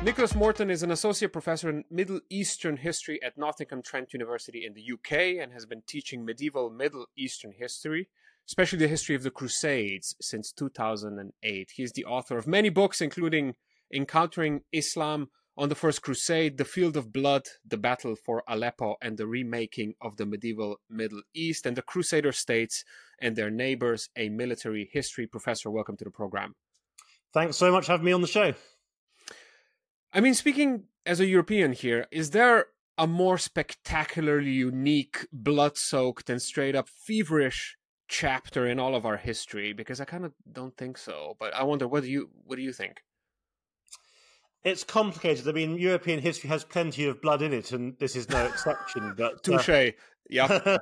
Nicholas Morton is an associate professor in Middle Eastern history at Nottingham-Trent University in the UK and has been teaching medieval Middle Eastern history, especially the history of the Crusades, since 2008. He is the author of many books, including Encountering Islam on the First Crusade, The Field of Blood, The Battle for Aleppo, and the Remaking of the Medieval Middle East, and the Crusader States and Their Neighbors, a Military History. Professor, welcome to the program. Thanks so much for having me on the show. I mean, speaking as a European here, is there a more spectacularly unique, blood-soaked, and straight-up feverish chapter in all of our history? Because I kind of don't think so. But I wonder, what do you think? It's complicated. I mean, European history has plenty of blood in it, and this is no exception. But touche. Yeah.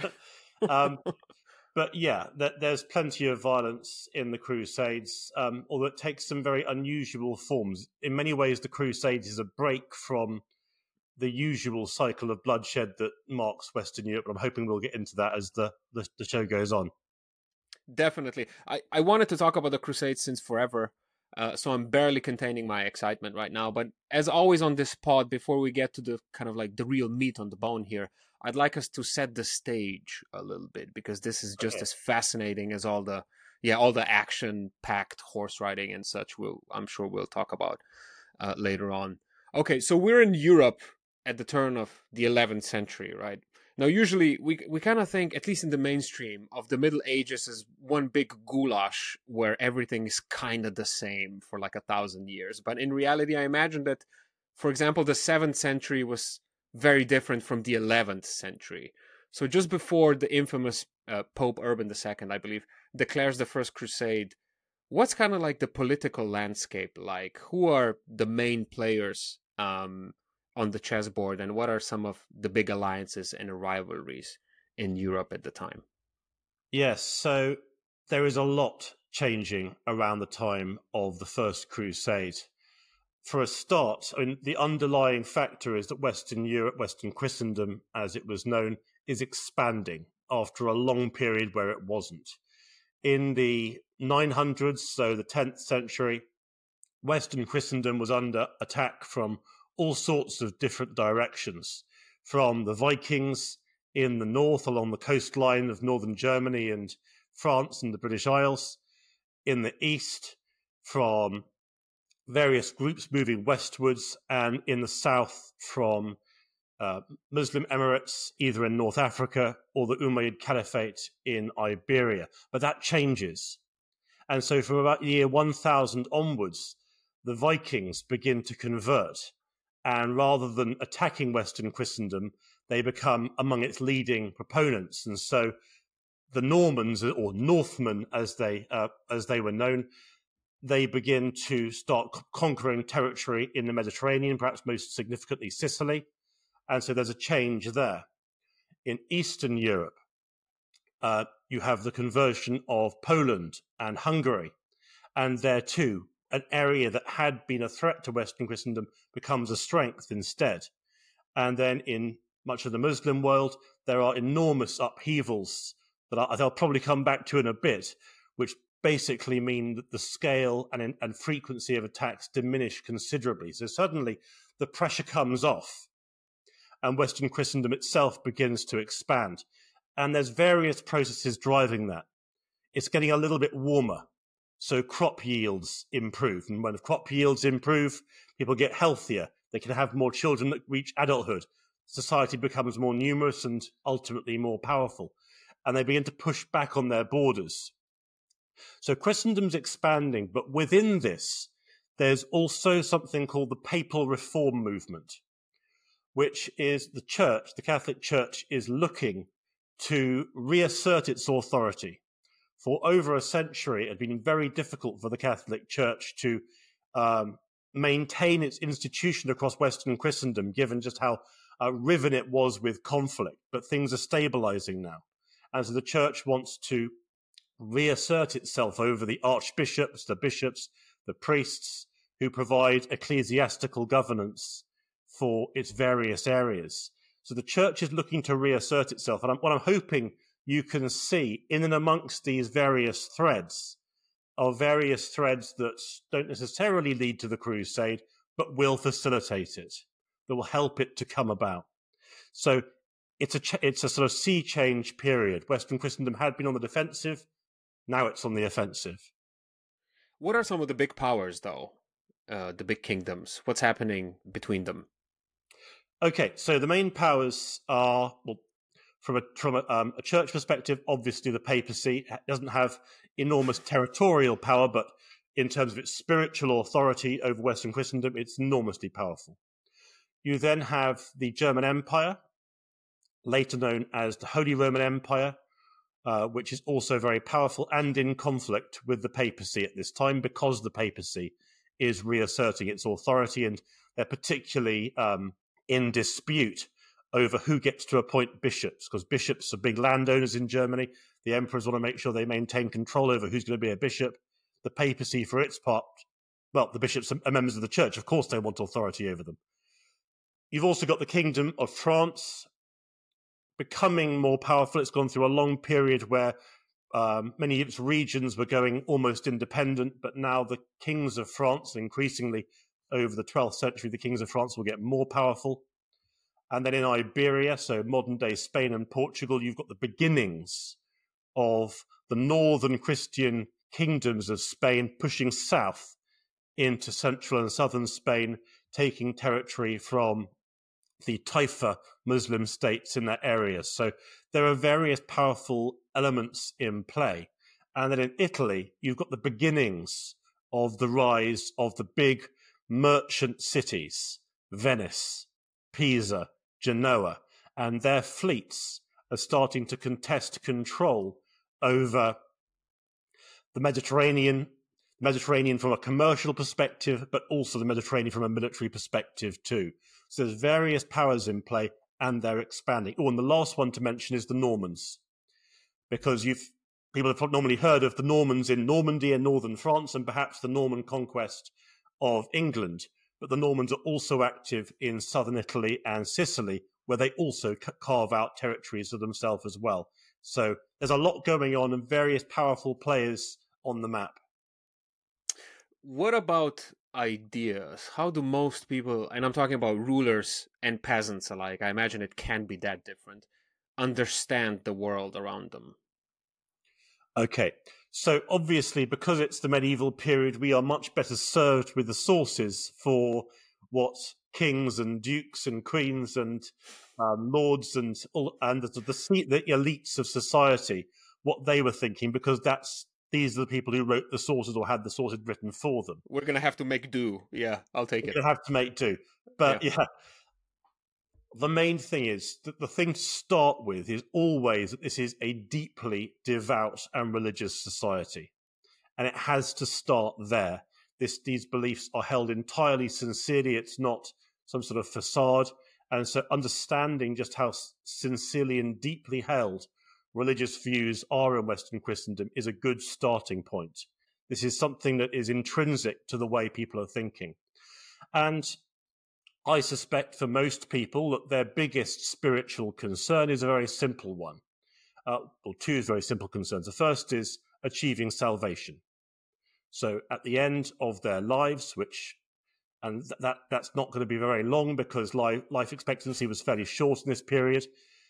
But yeah, there's plenty of violence in the Crusades, although it takes some very unusual forms. In many ways, the Crusades is a break from the usual cycle of bloodshed that marks Western Europe. I'm hoping we'll get into that as the show goes on. Definitely. I wanted to talk about the Crusades since forever, so I'm barely containing my excitement right now. But as always on this pod, before we get to the kind of like the real meat on the bone here, I'd like us to set the stage a little bit, because this is just as fascinating as all the action-packed horse riding and such. I'm sure we'll talk about later on. Okay, so we're in Europe at the turn of the 11th century, right? Now, usually we kind of think, at least in the mainstream, of the Middle Ages as one big goulash where everything is kind of the same for like 1,000 years. But in reality, I imagine that, for example, the 7th century was very different from the 11th century. So just before the infamous Pope Urban II, I believe, declares the First Crusade, what's kind of like the political landscape like? Who are the main players on the chessboard, and what are some of the big alliances and rivalries in Europe at the time? Yes, so there is a lot changing around the time of the First Crusade. For a start, I mean, the underlying factor is that Western Europe, Western Christendom, as it was known, is expanding after a long period where it wasn't. In the 900s, so the 10th century, Western Christendom was under attack from all sorts of different directions, from the Vikings in the north along the coastline of northern Germany and France and the British Isles, in the east from various groups moving westwards, and in the south from Muslim Emirates, either in North Africa or the Umayyad Caliphate in Iberia. But that changes. And so from about the year 1000 onwards, the Vikings begin to convert. And rather than attacking Western Christendom, they become among its leading proponents. And so the Normans, or Northmen as they were known, they begin to start conquering territory in the Mediterranean, perhaps most significantly Sicily. And so there's a change there. In Eastern Europe, you have the conversion of Poland and Hungary. And there too, an area that had been a threat to Western Christendom becomes a strength instead. And then in much of the Muslim world, there are enormous upheavals that I'll probably come back to in a bit, which basically mean that the scale and frequency of attacks diminish considerably. So suddenly the pressure comes off and Western Christendom itself begins to expand. And there's various processes driving that. It's getting a little bit warmer. So crop yields improve. And when crop yields improve, people get healthier. They can have more children that reach adulthood. Society becomes more numerous and ultimately more powerful. And they begin to push back on their borders. So Christendom's expanding, but within this, there's also something called the Papal Reform Movement, which is the Church, the Catholic Church, is looking to reassert its authority. For over a century, it had been very difficult for the Catholic Church to maintain its institution across Western Christendom, given just how riven it was with conflict. But things are stabilizing now. And so the Church wants to reassert itself over the archbishops, the bishops, the priests, who provide ecclesiastical governance for its various areas. So the Church is looking to reassert itself. And what I'm hoping you can see in and amongst these various threads are various threads that don't necessarily lead to the crusade, but will facilitate it, that will help it to come about. So it's a sort of sea change period. Western Christendom had been on the defensive, now it's on the offensive. What are some of the big powers, though? The big kingdoms? What's happening between them? Okay, so the main powers are, well, from a church perspective, obviously the papacy doesn't have enormous territorial power, but in terms of its spiritual authority over Western Christendom, it's enormously powerful. You then have the German Empire, later known as the Holy Roman Empire, which is also very powerful and in conflict with the papacy at this time, because the papacy is reasserting its authority, and they're particularly in dispute over who gets to appoint bishops, because bishops are big landowners in Germany. The emperors want to make sure they maintain control over who's going to be a bishop. The papacy, for its part, well, the bishops are members of the church. Of course they want authority over them. You've also got the Kingdom of France becoming more powerful. It's gone through a long period where many of its regions were going almost independent, but now the kings of France, increasingly over the 12th century, the kings of France will get more powerful. And then in Iberia, so modern-day Spain and Portugal, you've got the beginnings of the northern Christian kingdoms of Spain pushing south into central and southern Spain, taking territory from the Taifa Muslim states in that area. So there are various powerful elements in play. And then in Italy, you've got the beginnings of the rise of the big merchant cities, Venice, Pisa, Genoa, and their fleets are starting to contest control over the Mediterranean from a commercial perspective, but also the Mediterranean from a military perspective too. So there's various powers in play, and they're expanding. Oh, and the last one to mention is the Normans, because people have normally heard of the Normans in Normandy and northern France, and perhaps the Norman conquest of England. But the Normans are also active in southern Italy and Sicily, where they also carve out territories for themselves as well. So there's a lot going on and various powerful players on the map. What about ideas? How do most people, and I'm talking about rulers and peasants alike, I imagine it can be that different, understand the world around them? Okay, so obviously, because it's the medieval period, we are much better served with the sources for what kings and dukes and queens and lords and the elites of society, what they were thinking, because these are the people who wrote the sources or had the sources written for them. We're going to have to make do. Yeah, I'll take it. We're going to have to make do. But yeah, the main thing is that the thing to start with is always that this is a deeply devout and religious society. And it has to start there. These beliefs are held entirely sincerely. It's not some sort of facade. And so understanding just how sincerely and deeply held religious views are in Western Christendom is a good starting point. This is something that is intrinsic to the way people are thinking. And I suspect for most people that their biggest spiritual concern is a very simple one. Two very simple concerns. The first is achieving salvation. So at the end of their lives, that's not going to be very long because life expectancy was fairly short in this period.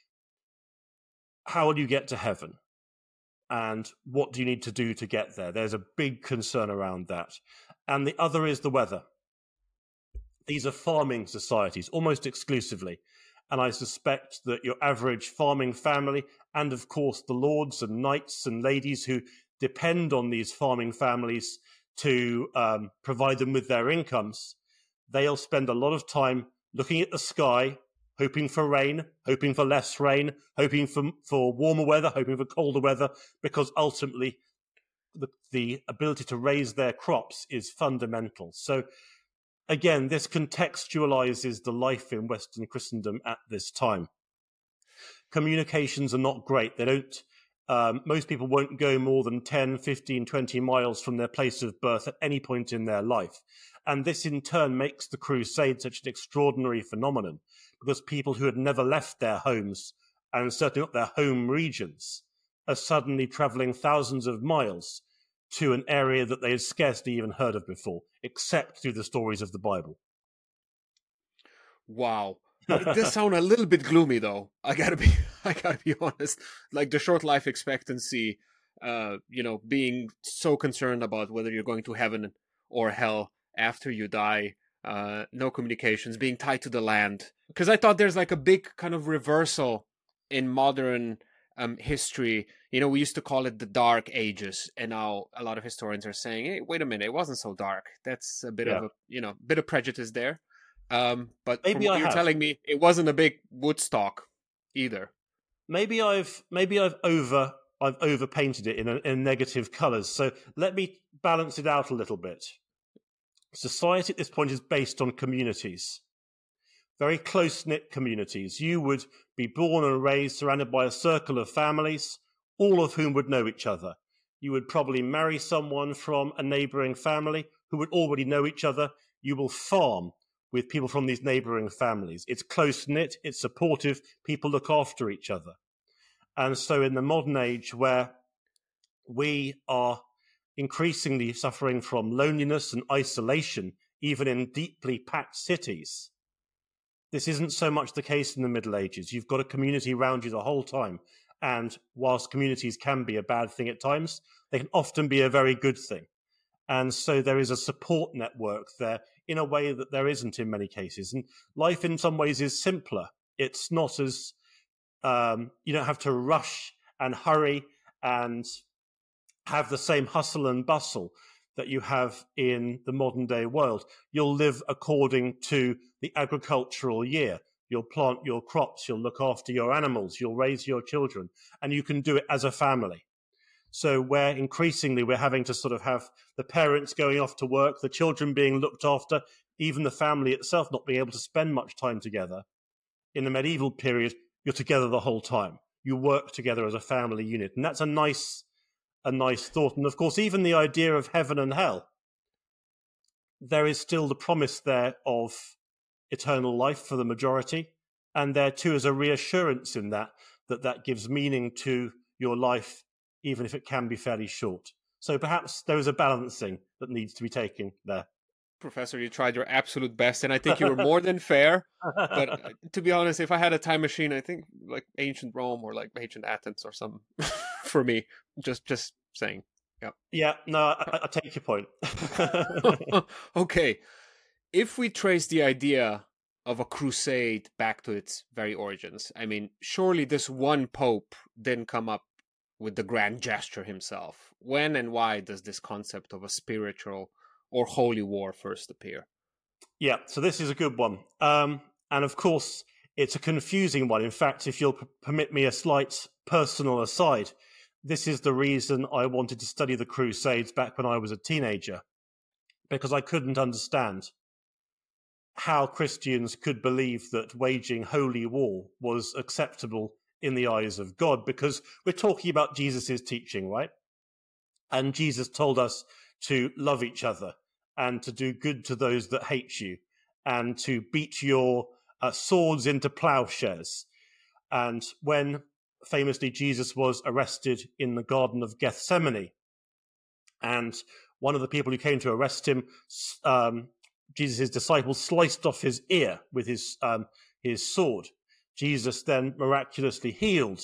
How will you get to heaven? And what do you need to do to get there? There's a big concern around that. And the other is the weather. These are farming societies, almost exclusively. And I suspect that your average farming family, and of course the lords and knights and ladies who depend on these farming families to provide them with their incomes, they'll spend a lot of time looking at the sky, hoping for rain, hoping for less rain, hoping for warmer weather, hoping for colder weather, because ultimately the ability to raise their crops is fundamental. So again, this contextualizes the life in Western Christendom at this time. Communications are not great. They don't. Most people won't go more than 10, 15, 20 miles from their place of birth at any point in their life. And this in turn makes the crusade such an extraordinary phenomenon, because people who had never left their homes, and certainly not their home regions, are suddenly travelling thousands of miles to an area that they had scarcely even heard of before, except through the stories of the Bible. Wow. It does sound a little bit gloomy, though. I gotta be honest. Like the short life expectancy, being so concerned about whether you're going to heaven or hell after you die, no communications, being tied to the land. Because I thought there's like a big kind of reversal in modern history. We used to call it the Dark Ages, and now a lot of historians are saying, "Hey, wait a minute, it wasn't so dark." That's a bit Yeah. of bit of prejudice there. But from Maybe what I you're have. telling me, it wasn't a big Woodstock either. Maybe I've overpainted it in negative colours. So let me balance it out a little bit. Society at this point is based on communities, very close-knit communities. You would be born and raised surrounded by a circle of families, all of whom would know each other. You would probably marry someone from a neighbouring family who would already know each other. You will farm with people from these neighbouring families. It's close-knit, it's supportive, people look after each other. And so in the modern age where we are increasingly suffering from loneliness and isolation, even in deeply packed cities, this isn't so much the case in the Middle Ages. You've got a community around you the whole time. And whilst communities can be a bad thing at times, they can often be a very good thing. And so there is a support network there in a way that there isn't in many cases. And life in some ways is simpler. It's not as, you don't have to rush and hurry and have the same hustle and bustle that you have in the modern day world. You'll live according to the agricultural year. You'll plant your crops, you'll look after your animals, you'll raise your children, and you can do it as a family. So where increasingly we're having to sort of have the parents going off to work, the children being looked after, even the family itself not being able to spend much time together. In the medieval period, you're together the whole time. You work together as a family unit. And that's a nice thought. And of course, even the idea of heaven and hell, there is still the promise there of eternal life for the majority. And there too is a reassurance in that gives meaning to your life, even if it can be fairly short. So perhaps there is a balancing that needs to be taken there. Professor, you tried your absolute best, and I think you were more than fair. But to be honest, if I had a time machine, I think like ancient Rome or like ancient Athens or something for me. Just saying. Yeah. Yeah, no, I take your point. Okay. If we trace the idea of a crusade back to its very origins, I mean, surely this one pope didn't come up with the grand gesture himself. When and why does this concept of a spiritual or holy war first appear? Yeah, so this is a good one. And of course, it's a confusing one. In fact, if you'll permit me a slight personal aside, this is the reason I wanted to study the Crusades back when I was a teenager, because I couldn't understand how Christians could believe that waging holy war was acceptable in the eyes of God, because we're talking about Jesus' teaching, right? And Jesus told us to love each other and to do good to those that hate you and to beat your swords into plowshares. And when famously Jesus was arrested in the Garden of Gethsemane, and one of the people who came to arrest him, Jesus' disciples sliced off his ear with his sword. Jesus then miraculously healed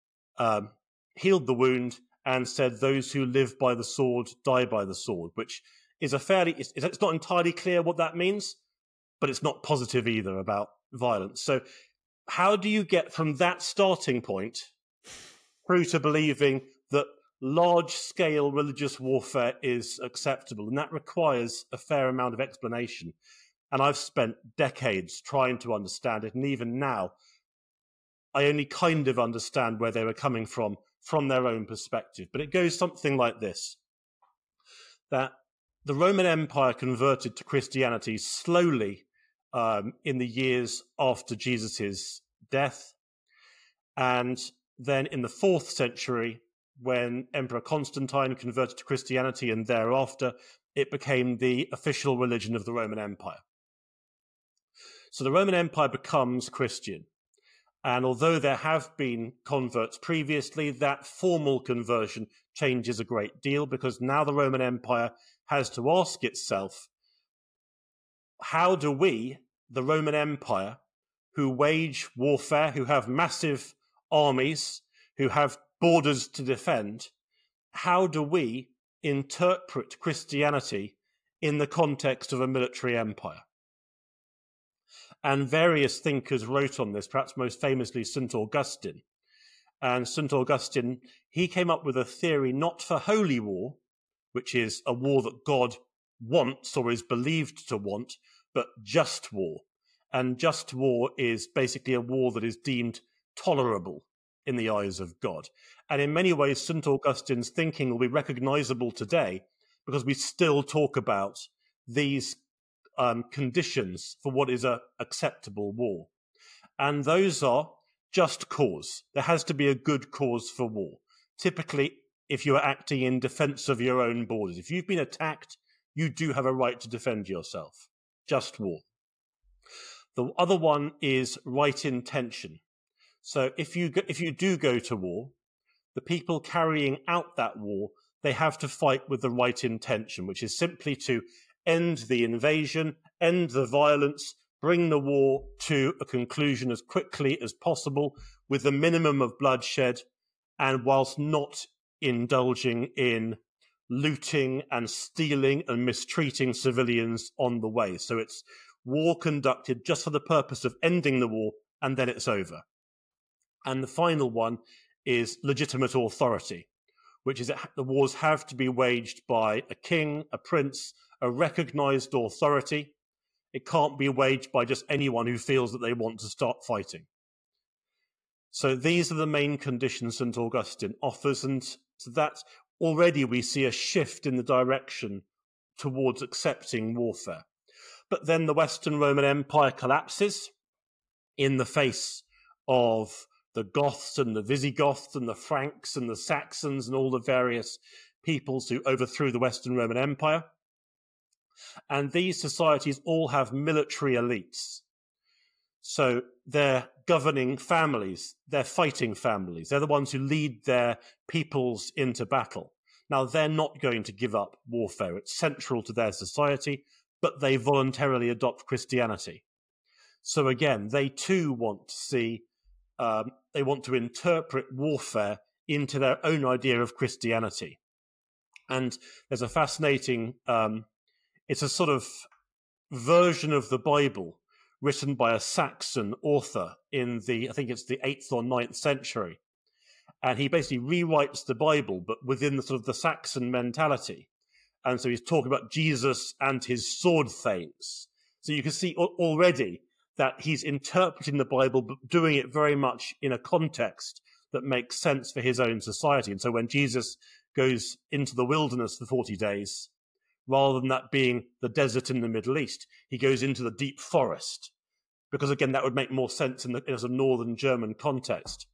the wound and said, "Those who live by the sword die by the sword," which is it's not entirely clear what that means, but it's not positive either about violence. So how do you get from that starting point through to believing that large-scale religious warfare is acceptable? And that requires a fair amount of explanation. And I've spent decades trying to understand it. And even now, I only kind of understand where they were coming from their own perspective. But it goes something like this, that the Roman Empire converted to Christianity slowly in the years after Jesus' death. And then in the 4th century, when Emperor Constantine converted to Christianity, and thereafter it became the official religion of the Roman Empire. So the Roman Empire becomes Christian. And although there have been converts previously, that formal conversion changes a great deal, because now the Roman Empire has to ask itself, how do we, the Roman Empire, who wage warfare, who have massive armies, who have borders to defend, how do we interpret Christianity in the context of a military empire? And various thinkers wrote on this, perhaps most famously St. Augustine. And St. Augustine, he came up with a theory not for holy war, which is a war that God wants or is believed to want, but just war. And just war is basically a war that is deemed tolerable in the eyes of God. And in many ways, St. Augustine's thinking will be recognizable today because we still talk about these conditions for what is an acceptable war. And those are just cause. There has to be a good cause for war. Typically, if you are acting in defense of your own borders, if you've been attacked, you do have a right to defend yourself. Just war. The other one is right intention. So if you do go to war, the people carrying out that war, they have to fight with the right intention, which is simply to end the invasion, end the violence, bring the war to a conclusion as quickly as possible with the minimum of bloodshed, and whilst not indulging in looting and stealing and mistreating civilians on the way. So it's war conducted just for the purpose of ending the war, and then it's over. And the final one is legitimate authority, which is that the wars have to be waged by a king, a prince, a recognized authority. It can't be waged by just anyone who feels that they want to start fighting. So these are the main conditions St. Augustine offers, and so that already we see a shift in the direction towards accepting warfare. But then the Western Roman Empire collapses in the face of the Goths and the Visigoths and the Franks and the Saxons and all the various peoples who overthrew the Western Roman Empire. And these societies all have military elites. So they're governing families, they're fighting families, they're the ones who lead their peoples into battle. Now, they're not going to give up warfare. It's central to their society, but they voluntarily adopt Christianity. So again, they too want to see, they want to interpret warfare into their own idea of Christianity. And there's a fascinating, it's a sort of version of the Bible written by a Saxon author in the, I think it's the 8th or 9th century. And he basically rewrites the Bible, but within the sort of the Saxon mentality. And so he's talking about Jesus and his sword thanes. So you can see already that he's interpreting the Bible, but doing it very much in a context that makes sense for his own society. And so when Jesus goes into the wilderness for 40 days, rather than that being the desert in the Middle East, he goes into the deep forest. Because again, that would make more sense in a northern German context.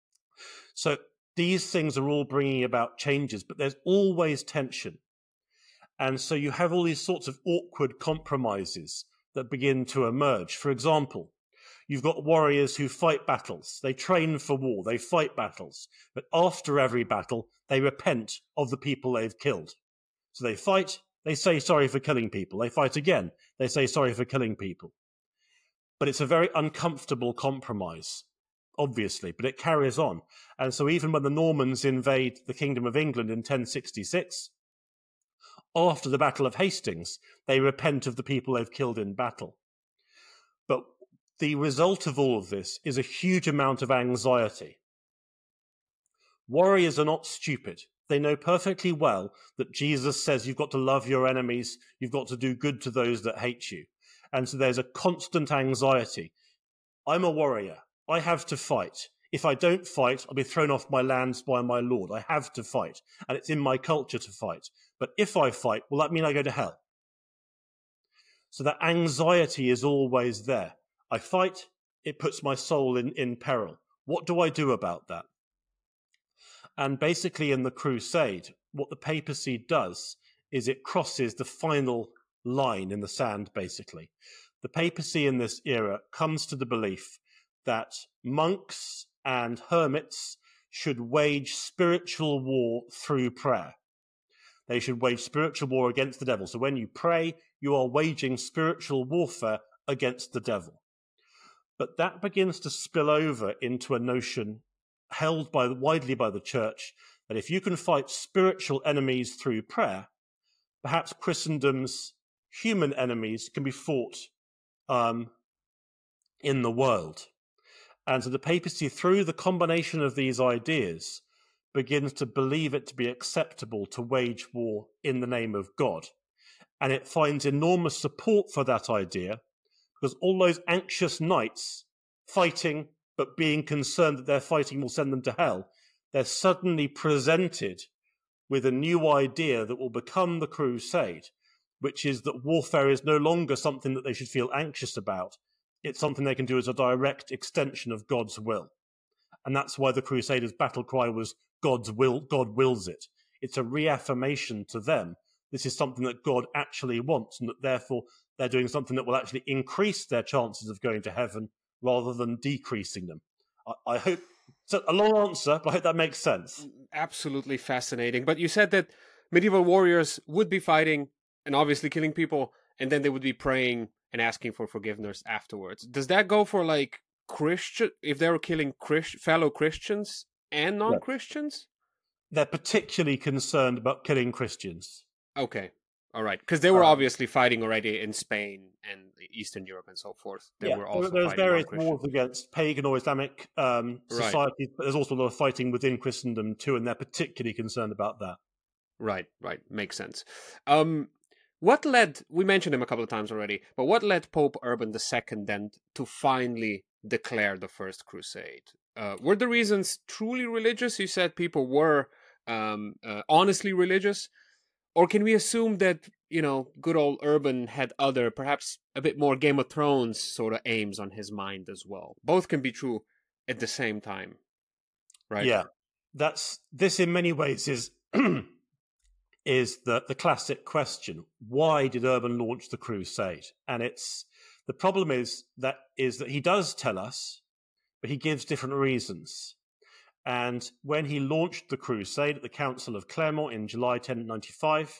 So these things are all bringing about changes, but there's always tension. And so you have all these sorts of awkward compromises that begin to emerge. For example, you've got warriors who fight battles. They train for war. They fight battles. But after every battle, they repent of the people they've killed. So they fight. They say sorry for killing people. They fight again. They say sorry for killing people. But it's a very uncomfortable compromise, obviously, but it carries on. And so even when the Normans invade the Kingdom of England in 1066, after the Battle of Hastings, they repent of the people they've killed in battle. But the result of all of this is a huge amount of anxiety. Warriors are not stupid. They know perfectly well that Jesus says you've got to love your enemies, you've got to do good to those that hate you. And so there's a constant anxiety. I'm a warrior. I have to fight. If I don't fight, I'll be thrown off my lands by my lord. I have to fight. And it's in my culture to fight. But if I fight, will that mean I go to hell? So that anxiety is always there. I fight, it puts my soul in peril. What do I do about that? And basically in the crusade, what the papacy does is it crosses the final line in the sand, basically. The papacy in this era comes to the belief that monks and hermits should wage spiritual war through prayer. They should wage spiritual war against the devil. So when you pray, you are waging spiritual warfare against the devil. But that begins to spill over into a notion held widely by the church that if you can fight spiritual enemies through prayer, perhaps Christendom's human enemies can be fought in the world. And so the papacy, through the combination of these ideas, begins to believe it to be acceptable to wage war in the name of God. And it finds enormous support for that idea because all those anxious knights fighting but being concerned that their fighting will send them to hell, they're suddenly presented with a new idea that will become the crusade, which is that warfare is no longer something that they should feel anxious about. It's something they can do as a direct extension of God's will. And that's why the Crusaders' battle cry was God's will, God wills it. It's a reaffirmation to them. This is something that God actually wants, and that therefore they're doing something that will actually increase their chances of going to heaven rather than decreasing them. I hope, so a long answer, but I hope that makes sense. Absolutely fascinating. But you said that medieval warriors would be fighting and obviously killing people, and then they would be praying and asking for forgiveness afterwards. Does that go for like Christian, if they were killing fellow Christians and non-Christians? They're particularly concerned about killing Christians. Okay. All right. Because they were obviously fighting already in Spain and Eastern Europe and so forth. There's various wars against pagan or Islamic societies, but there's also a lot of fighting within Christendom too, and they're particularly concerned about that. Right. Makes sense. What led, we mentioned him a couple of times already, but what led Pope Urban II then to finally declare the First Crusade? Were the reasons truly religious? You said people were honestly religious. Or can we assume that, good old Urban had other, perhaps a bit more Game of Thrones sort of aims on his mind as well? Both can be true at the same time, right? Yeah, this in many ways is is the classic question: why did Urban launch the crusade? And the problem is that he does tell us, but he gives different reasons. And when he launched the crusade at the Council of Clermont in July 1095,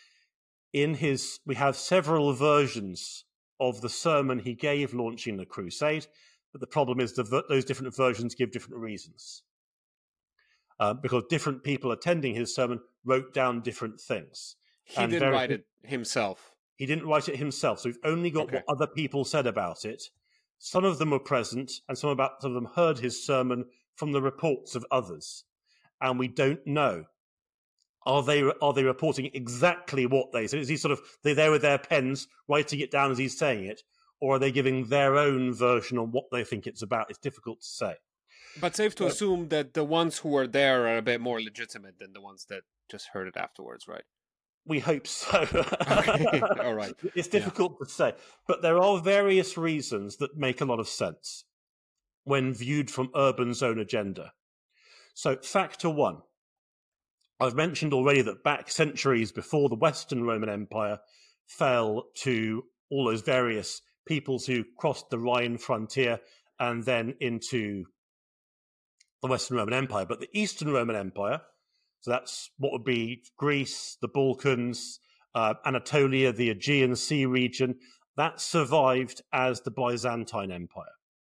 we have several versions of the sermon he gave launching the crusade, but the problem is those different versions give different reasons. Because different people attending his sermon wrote down different things. He didn't write it himself. He didn't write it himself, so we've only got what other people said about it. Some of them were present, and some of them heard his sermon from the reports of others, and we don't know. Are they reporting exactly what they said? Is he sort of they're there with their pens writing it down as he's saying it, or are they giving their own version on what they think it's about? It's difficult to say. But safe to assume that the ones who were there are a bit more legitimate than the ones that just heard it afterwards, right? We hope so. Okay. All right. It's difficult to say, but there are various reasons that make a lot of sense when viewed from Urban's own agenda. So, factor one. I've mentioned already that back centuries before the Western Roman Empire fell to all those various peoples who crossed the Rhine frontier and then into the Western Roman Empire. But the Eastern Roman Empire, so that's what would be Greece, the Balkans, Anatolia, the Aegean Sea region, that survived as the Byzantine Empire.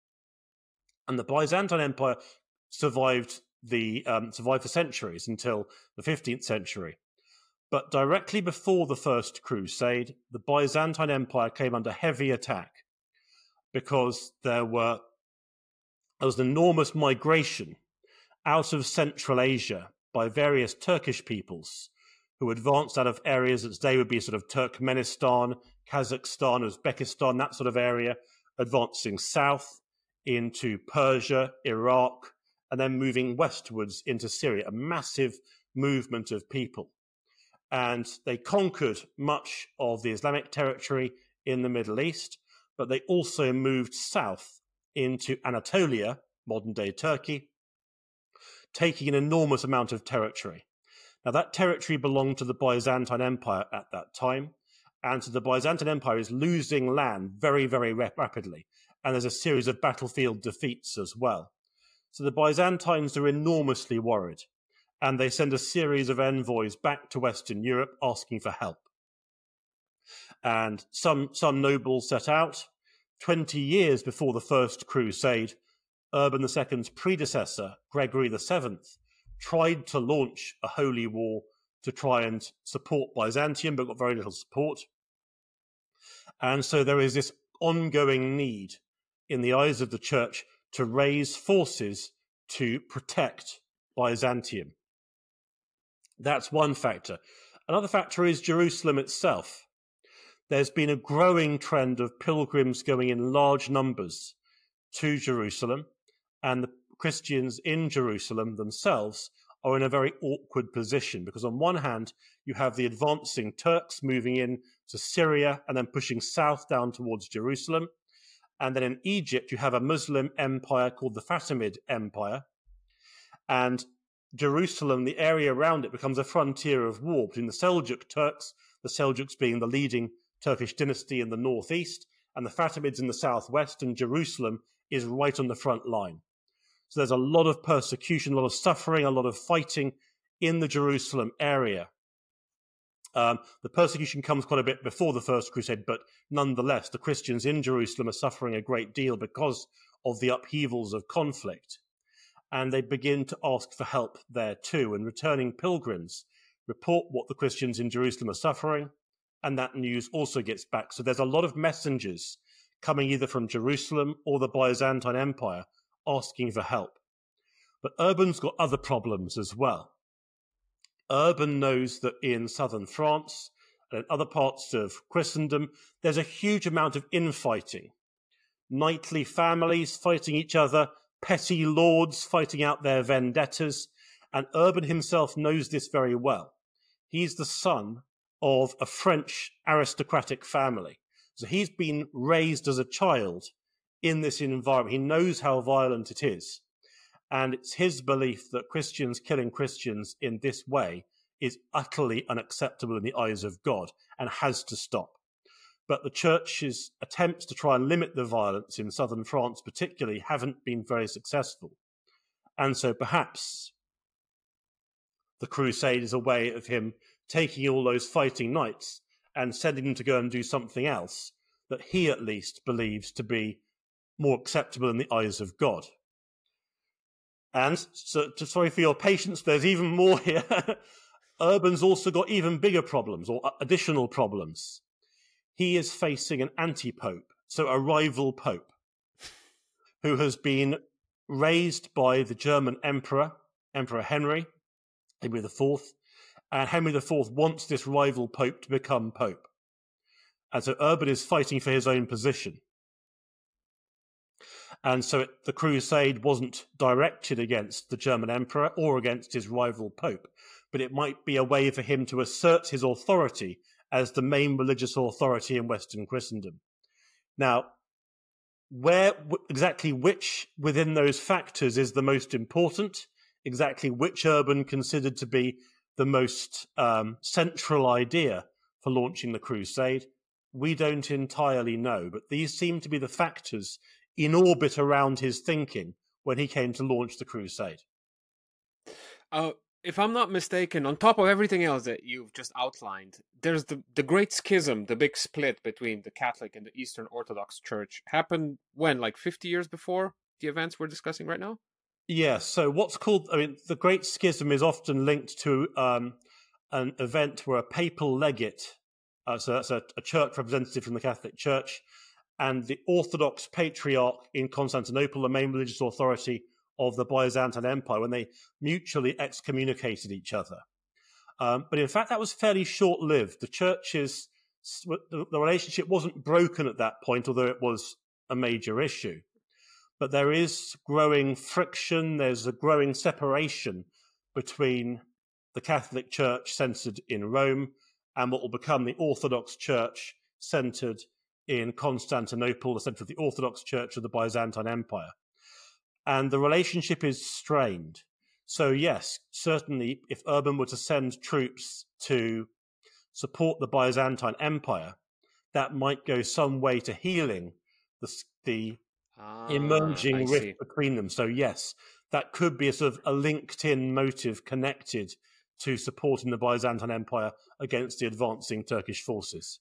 And the Byzantine Empire survived for centuries until the 15th century. But directly before the First Crusade, the Byzantine Empire came under heavy attack because there was an enormous migration out of Central Asia by various Turkish peoples who advanced out of areas that today would be sort of Turkmenistan, Kazakhstan, Uzbekistan, that sort of area, advancing south into Persia, Iraq, and then moving westwards into Syria, a massive movement of people. And they conquered much of the Islamic territory in the Middle East, but they also moved south into Anatolia, modern-day Turkey, taking an enormous amount of territory. Now, that territory belonged to the Byzantine Empire at that time, and so the Byzantine Empire is losing land very, very rapidly, and there's a series of battlefield defeats as well. So the Byzantines are enormously worried, and they send a series of envoys back to Western Europe asking for help. And some nobles set out, 20 years before the First Crusade, Urban II's predecessor, Gregory VII, tried to launch a holy war to try and support Byzantium, but got very little support. And so there is this ongoing need in the eyes of the church to raise forces to protect Byzantium. That's one factor. Another factor is Jerusalem itself. There's been a growing trend of pilgrims going in large numbers to Jerusalem, and the Christians in Jerusalem themselves are in a very awkward position because on one hand, you have the advancing Turks moving in to Syria and then pushing south down towards Jerusalem. And then in Egypt, you have a Muslim empire called the Fatimid Empire. And Jerusalem, the area around it, becomes a frontier of war between the Seljuk Turks, the Seljuks being the leading Turkish dynasty in the northeast, and the Fatimids in the southwest, and Jerusalem is right on the front line. So there's a lot of persecution, a lot of suffering, a lot of fighting in the Jerusalem area. The persecution comes quite a bit before the First Crusade, but nonetheless, the Christians in Jerusalem are suffering a great deal because of the upheavals of conflict. And they begin to ask for help there too. And returning pilgrims report what the Christians in Jerusalem are suffering, and that news also gets back. So there's a lot of messengers coming either from Jerusalem or the Byzantine Empire asking for help. But Urban's got other problems as well. Urban knows that in southern France and in other parts of Christendom, there's a huge amount of infighting. Knightly families fighting each other, petty lords fighting out their vendettas, and Urban himself knows this very well. He's the son of a French aristocratic family. So he's been raised as a child in this environment. He knows how violent it is. And it's his belief that Christians killing Christians in this way is utterly unacceptable in the eyes of God and has to stop. But the church's attempts to try and limit the violence in southern France particularly haven't been very successful. And so perhaps the crusade is a way of him taking all those fighting knights and sending them to go and do something else that he at least believes to be more acceptable in the eyes of God. And so, sorry for your patience, there's even more here. Urban's also got even bigger problems, or additional problems. He is facing an anti-pope, so a rival pope, who has been raised by the German emperor, Emperor Henry IV, and Henry IV wants this rival pope to become pope. And so Urban is fighting for his own position. And so the crusade wasn't directed against the German emperor or against his rival pope, but it might be a way for him to assert his authority as the main religious authority in Western Christendom. Now, exactly which within those factors is the most important, exactly which Urban considered to be the most central idea for launching the crusade, we don't entirely know, but these seem to be the factors in orbit around his thinking when he came to launch the crusade. If I'm not mistaken, on top of everything else that you've just outlined, there's the Great Schism, the big split between the Catholic and the Eastern Orthodox Church. Happened when, like 50 years before the events we're discussing right now? Yes. So what's called, the Great Schism is often linked to an event where a papal legate, so that's a church representative from the Catholic Church, and the Orthodox Patriarch in Constantinople, the main religious authority of the Byzantine Empire, when they mutually excommunicated each other. But in fact, that was fairly short-lived. The relationship wasn't broken at that point, although it was a major issue. But there is growing friction, there's a growing separation between the Catholic Church centred in Rome and what will become the Orthodox Church centred in Constantinople, the centre of the Orthodox Church of the Byzantine Empire. And the relationship is strained. So yes, certainly if Urban were to send troops to support the Byzantine Empire, that might go some way to healing the emerging rift between them. So yes, that could be a sort of a linked-in motive connected to supporting the Byzantine Empire against the advancing Turkish forces.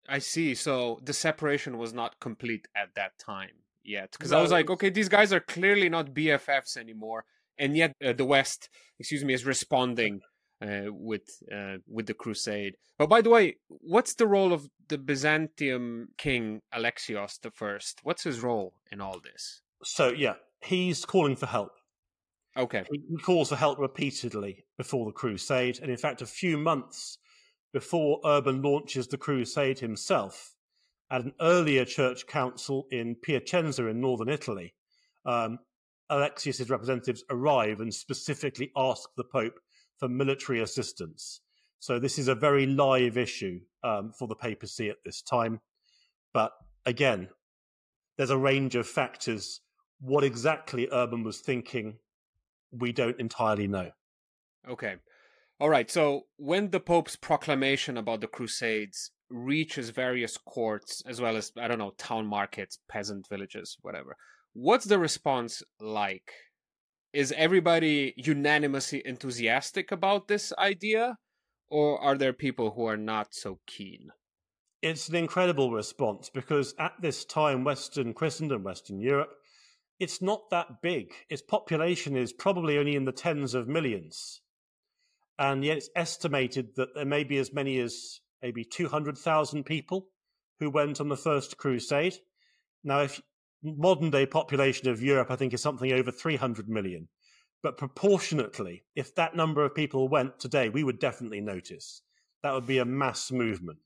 I see. So the separation was not complete at that time yet. Because I was No, like, okay, these guys are clearly not BFFs anymore. And yet the West, excuse me, is responding with the crusade. But by the way, what's the role of the Byzantium king Alexios the First? What's his role in all this? so yeah, he's calling for help. Okay. He calls for help repeatedly before the crusade, and in fact, a few months before Urban launches the crusade himself, at an earlier church council in Piacenza in northern Italy, Alexius's representatives arrive and specifically ask the Pope for military assistance. So this is a very live issue for the papacy at this time. But again, there's a range of factors. What exactly Urban was thinking, we don't entirely know. Okay. All right. So when the Pope's proclamation about the Crusades reaches various courts, as well as, I don't know, town markets, peasant villages, whatever, what's the response like? Is everybody unanimously enthusiastic about this idea? Or are there people who are not so keen? It's an incredible response because at this time, Western Christendom, Western Europe, it's not that big. Its population is probably only in the tens of millions. And yet it's estimated that there may be as many as maybe 200,000 people who went on the First Crusade. Now, if modern day population of Europe, I think, is something over 300 million. But proportionately, if that number of people went today, we would definitely notice. That would be a mass movement.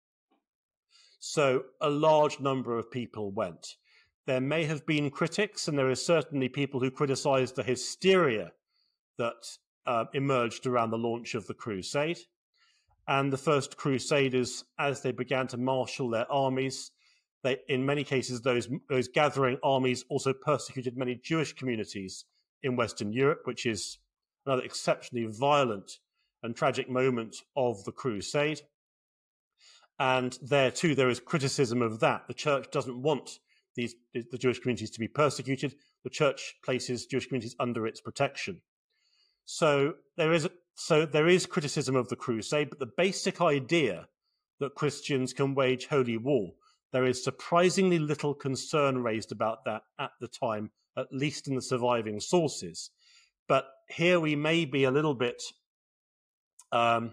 So a large number of people went. There may have been critics, and there is certainly people who criticized the hysteria that emerged around the launch of the crusade. And the first crusaders, as they began to marshal their armies, they, in many cases, those gathering armies also persecuted many Jewish communities in Western Europe, which is another exceptionally violent and tragic moment of the crusade. And there, too, there is criticism of that. The church doesn't want the Jewish communities to be persecuted. The church places Jewish communities under its protection. So there is criticism of the crusade, but the basic idea that Christians can wage holy war, there is surprisingly little concern raised about that at the time, at least in the surviving sources. But here we may be a little bit in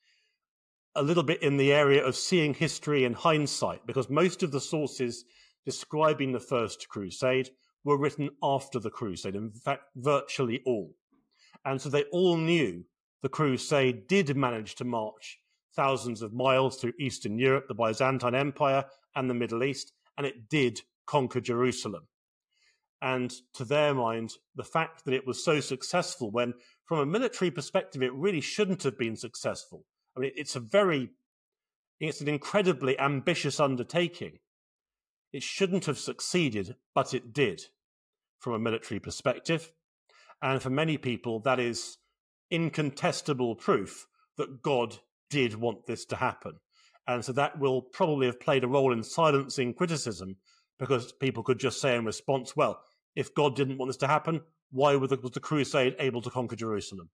the area of seeing history in hindsight, because most of the sources describing the First Crusade were written after the Crusade, in fact, virtually all. And so they all knew the Crusade did manage to march thousands of miles through Eastern Europe, the Byzantine Empire, and the Middle East, and it did conquer Jerusalem. And to their mind, the fact that it was so successful, when from a military perspective, it really shouldn't have been successful. I mean, it's an incredibly ambitious undertaking. It shouldn't have succeeded, but it did from a military perspective. And for many people, that is incontestable proof that God did want this to happen. And so that will probably have played a role in silencing criticism, because people could just say in response, well, if God didn't want this to happen, why was the crusade able to conquer Jerusalem?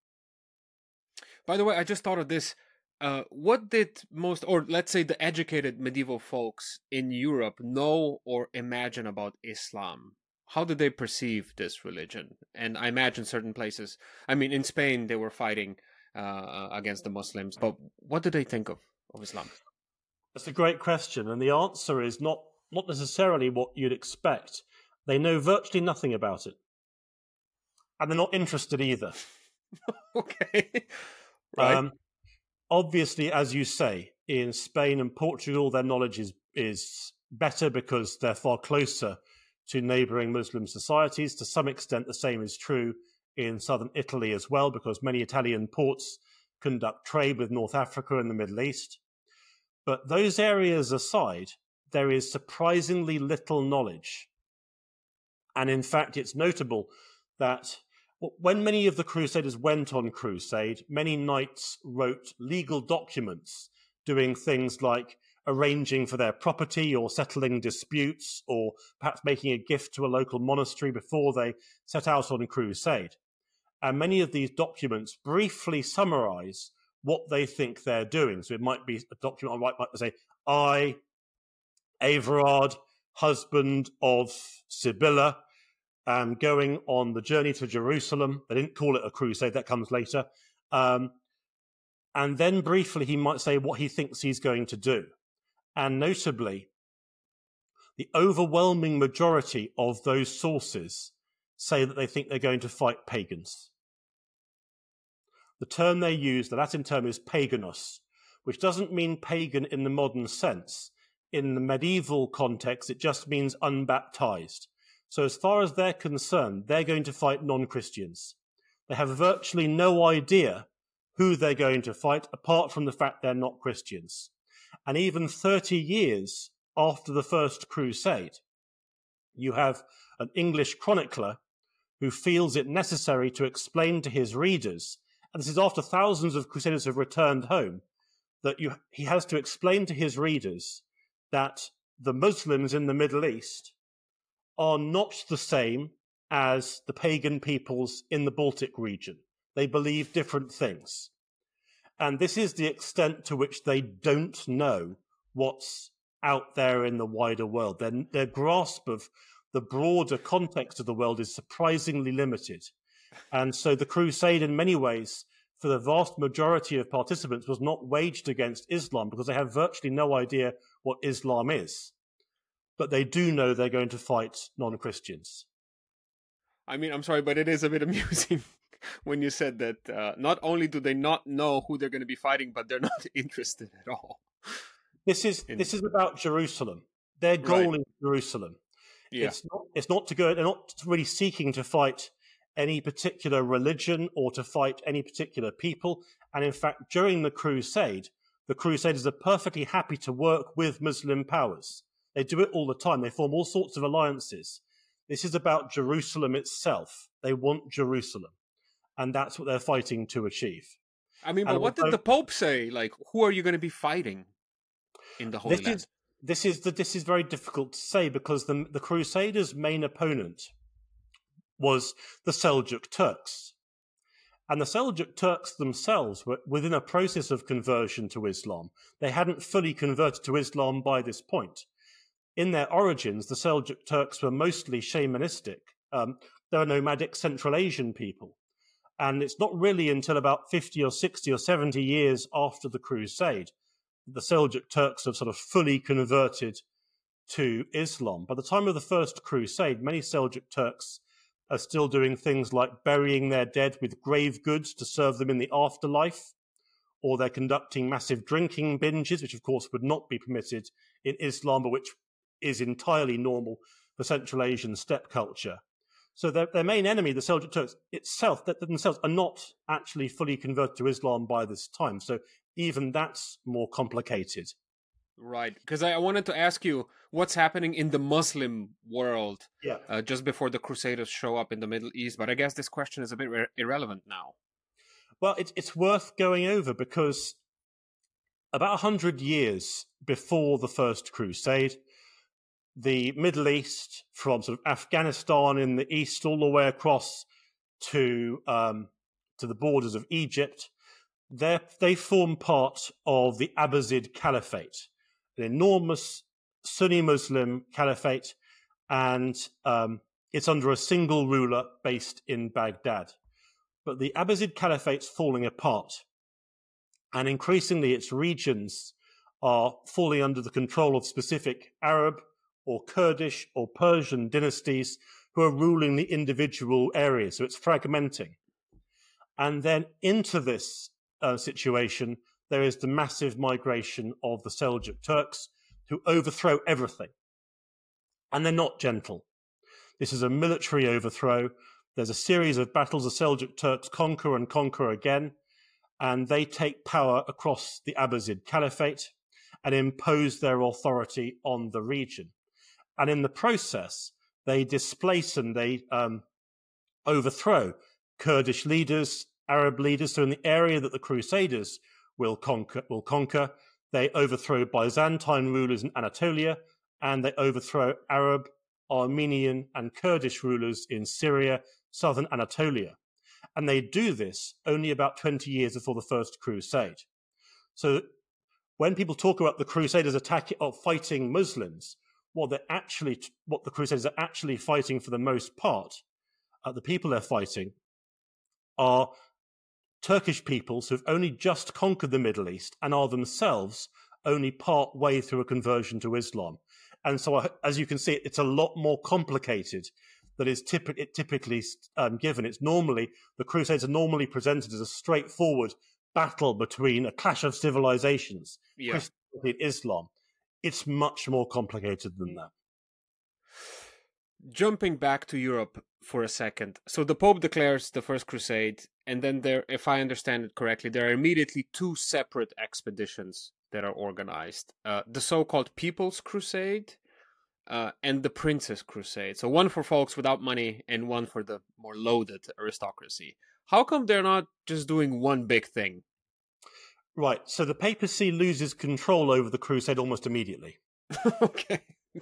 By the way, I just thought of this. What did most, or let's say the educated medieval folks in Europe know or imagine about Islam? How did they perceive this religion? And I imagine certain places, I mean, in Spain, they were fighting against the Muslims, but what did they think of Islam? That's a great question. And the answer is not necessarily what you'd expect. They know virtually nothing about it. And they're not interested either. Okay. Right. Obviously, as you say, in Spain and Portugal, their knowledge is better because they're far closer to neighbouring Muslim societies. To some extent, the same is true in southern Italy as well, because many Italian ports conduct trade with North Africa and the Middle East. But those areas aside, there is surprisingly little knowledge. And in fact, it's notable that when many of the crusaders went on crusade, many knights wrote legal documents doing things like arranging for their property or settling disputes, or perhaps making a gift to a local monastery before they set out on crusade. And many of these documents briefly summarize what they think they're doing. So it might be a document might say, I, Everard, husband of Sibylla, going on the journey to Jerusalem. They didn't call it a crusade, that comes later. And then briefly he might say what he thinks he's going to do. And notably, the overwhelming majority of those sources say that they think they're going to fight pagans. The term they use, the Latin term, is paganus, which doesn't mean pagan in the modern sense. In the medieval context, it just means unbaptized. So as far as they're concerned, they're going to fight non-Christians. They have virtually no idea who they're going to fight, apart from the fact they're not Christians. And even 30 years after the First Crusade, you have an English chronicler who feels it necessary to explain to his readers, and this is after thousands of crusaders have returned home, that he has to explain to his readers that the Muslims in the Middle East are not the same as the pagan peoples in the Baltic region. They believe different things. And this is the extent to which they don't know what's out there in the wider world. Their grasp of the broader context of the world is surprisingly limited. And so the crusade, in many ways, for the vast majority of participants, was not waged against Islam because they have virtually no idea what Islam is. But they do know they're going to fight non-Christians. I mean, I'm sorry, but it is a bit amusing when you said that not only do they not know who they're going to be fighting, but they're not interested at all. This is about Jerusalem. Their goal is Jerusalem. Yeah. It's not to go. They're not really seeking to fight any particular religion or to fight any particular people. And in fact, during the Crusaders are perfectly happy to work with Muslim powers. They do it all the time. They form all sorts of alliances. This is about Jerusalem itself. They want Jerusalem. And that's what they're fighting to achieve. I mean, but what did the Pope say? Like, who are you going to be fighting in the Holy Land? This is very difficult to say because the Crusaders' main opponent was the Seljuk Turks. And the Seljuk Turks themselves were within a process of conversion to Islam. They hadn't fully converted to Islam by this point. In their origins, the Seljuk Turks were mostly shamanistic. They're nomadic Central Asian people. And it's not really until about 50 or 60 or 70 years after the Crusade that the Seljuk Turks have sort of fully converted to Islam. By the time of the First Crusade, many Seljuk Turks are still doing things like burying their dead with grave goods to serve them in the afterlife, or they're conducting massive drinking binges, which of course would not be permitted in Islam, but which is entirely normal for Central Asian steppe culture. So their main enemy, the Seljuk Turks itself, that themselves are not actually fully converted to Islam by this time. So even that's more complicated. Right, because I wanted to ask you what's happening in the Muslim world just before the Crusaders show up in the Middle East, but I guess this question is a bit irrelevant now. Well, it's worth going over because about 100 years before the First Crusade, the Middle East, from sort of Afghanistan in the east all the way across to the borders of Egypt, they form part of the Abbasid Caliphate, an enormous Sunni Muslim caliphate, and it's under a single ruler based in Baghdad. But the Abbasid Caliphate's falling apart, and increasingly its regions are falling under the control of specific Arab or Kurdish or Persian dynasties who are ruling the individual areas. So it's fragmenting. And then into this situation, there is the massive migration of the Seljuk Turks who overthrow everything. And they're not gentle. This is a military overthrow. There's a series of battles the Seljuk Turks conquer and conquer again, and they take power across the Abbasid Caliphate and impose their authority on the region. And in the process, they displace and they overthrow Kurdish leaders, Arab leaders. So in the area that the Crusaders will conquer, they overthrow Byzantine rulers in Anatolia, and they overthrow Arab, Armenian, and Kurdish rulers in Syria, southern Anatolia. And they do this only about 20 years before the First Crusade. So when people talk about the Crusaders attacking or fighting Muslims, what the Crusaders are actually fighting for the most part, the people they're fighting are Turkish peoples who've only just conquered the Middle East and are themselves only part way through a conversion to Islam. And so, as you can see, it's a lot more complicated than is typically given. The Crusades are normally presented as a straightforward battle between a clash of civilizations, Christianity and Islam. It's much more complicated than that. Jumping back to Europe for a second. So the Pope declares the First Crusade, and then there, if I understand it correctly, there are immediately two separate expeditions that are organized. The so-called People's Crusade and the Prince's Crusade. So one for folks without money and one for the more loaded aristocracy. How come they're not just doing one big thing? Right. So the papacy loses control over the crusade almost immediately. Okay.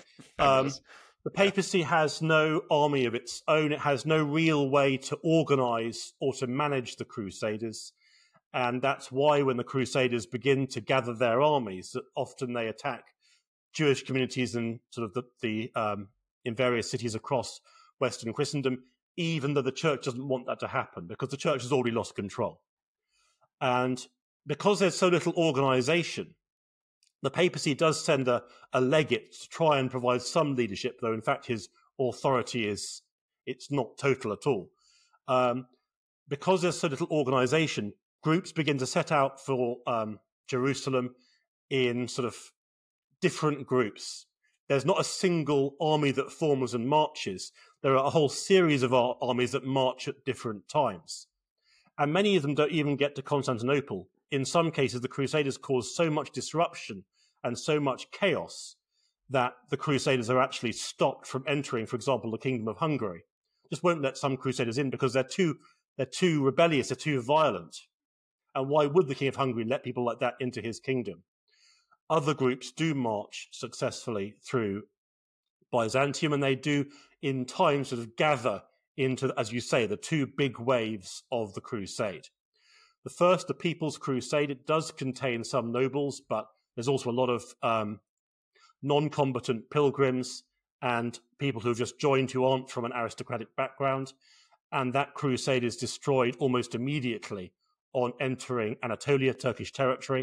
The papacy has no army of its own. It has no real way to organize or to manage the crusaders. And that's why when the crusaders begin to gather their armies, that often they attack Jewish communities in sort of in various cities across Western Christendom, even though the church doesn't want that to happen, because the church has already lost control. And because there's so little organization, the papacy does send a legate to try and provide some leadership, though in fact his authority it's not total at all. Because there's so little organization, groups begin to set out for Jerusalem in sort of different groups. There's not a single army that forms and marches. There are a whole series of armies that march at different times. And many of them don't even get to Constantinople. In some cases, the Crusaders cause so much disruption and so much chaos that the Crusaders are actually stopped from entering, for example, the Kingdom of Hungary. Just won't let some Crusaders in because they're too rebellious, they're too violent. And why would the King of Hungary let people like that into his kingdom? Other groups do march successfully through Byzantium, and they do in time sort of gather into, as you say, the two big waves of the crusade. The first, the People's Crusade, it does contain some nobles, but there's also a lot of non-combatant pilgrims and people who have just joined who aren't from an aristocratic background. And that crusade is destroyed almost immediately on entering Anatolia, Turkish territory,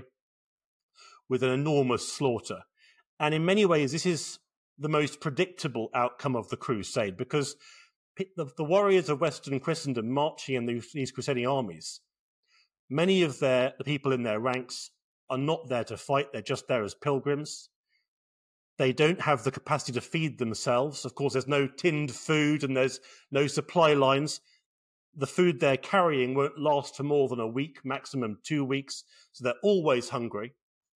with an enormous slaughter. And in many ways, this is the most predictable outcome of the crusade, because the warriors of Western Christendom marching in these crusading armies, many of the people in their ranks are not there to fight, they're just there as pilgrims. They don't have the capacity to feed themselves. Of course, there's no tinned food and there's no supply lines. The food they're carrying won't last for more than a week, maximum 2 weeks, so they're always hungry.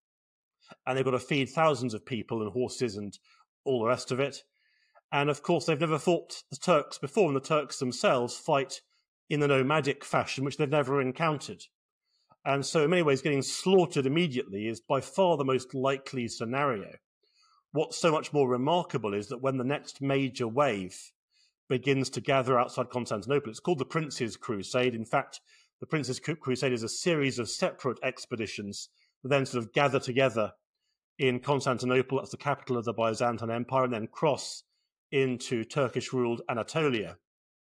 And they've got to feed thousands of people and horses and all the rest of it. And of course, they've never fought the Turks before, and the Turks themselves fight in a nomadic fashion, which they've never encountered. And so in many ways, getting slaughtered immediately is by far the most likely scenario. What's so much more remarkable is that when the next major wave begins to gather outside Constantinople, it's called the Prince's Crusade. In fact, the Prince's Crusade is a series of separate expeditions that then sort of gather together in Constantinople, that's the capital of the Byzantine Empire, and then cross into Turkish-ruled Anatolia.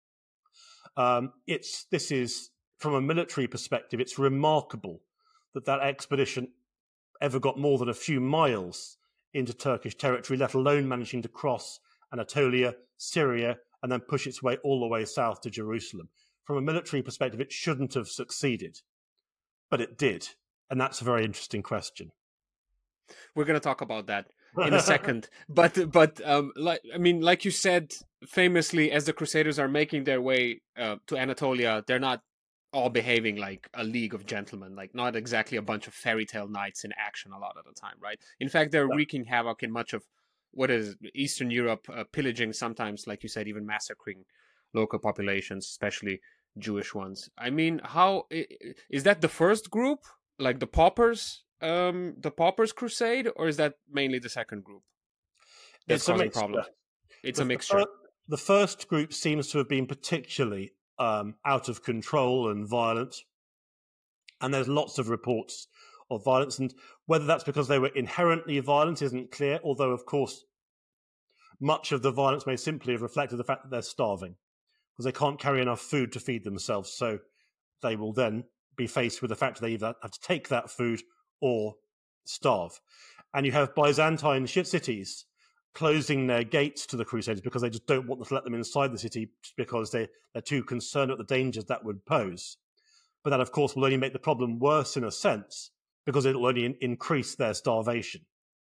This is, from a military perspective, it's remarkable that expedition ever got more than a few miles into Turkish territory, let alone managing to cross Anatolia, Syria, and then push its way all the way south to Jerusalem. From a military perspective, it shouldn't have succeeded, but it did. And that's a very interesting question. We're going to talk about that in a second. But like you said, famously, as the Crusaders are making their way to Anatolia, they're not all behaving like a league of gentlemen, like not exactly a bunch of fairy tale knights in action a lot of the time, right? In fact, they're wreaking havoc in much of what is Eastern Europe, pillaging, sometimes, like you said, even massacring local populations, especially Jewish ones. I mean, how is that the first group, like the Paupers Crusade, or is that mainly the second group that's causing problems? It's a mixture. The first group seems to have been particularly out of control and violent, and there's lots of reports of violence. And whether that's because they were inherently violent isn't clear, although, of course, much of the violence may simply have reflected the fact that they're starving because they can't carry enough food to feed themselves. So they will then be faced with the fact that they either have to take that food or starve. And you have Byzantine cities closing their gates to the Crusaders because they just don't want to let them inside the city because they're too concerned about the dangers that would pose. But that, of course, will only make the problem worse in a sense because it will only increase their starvation.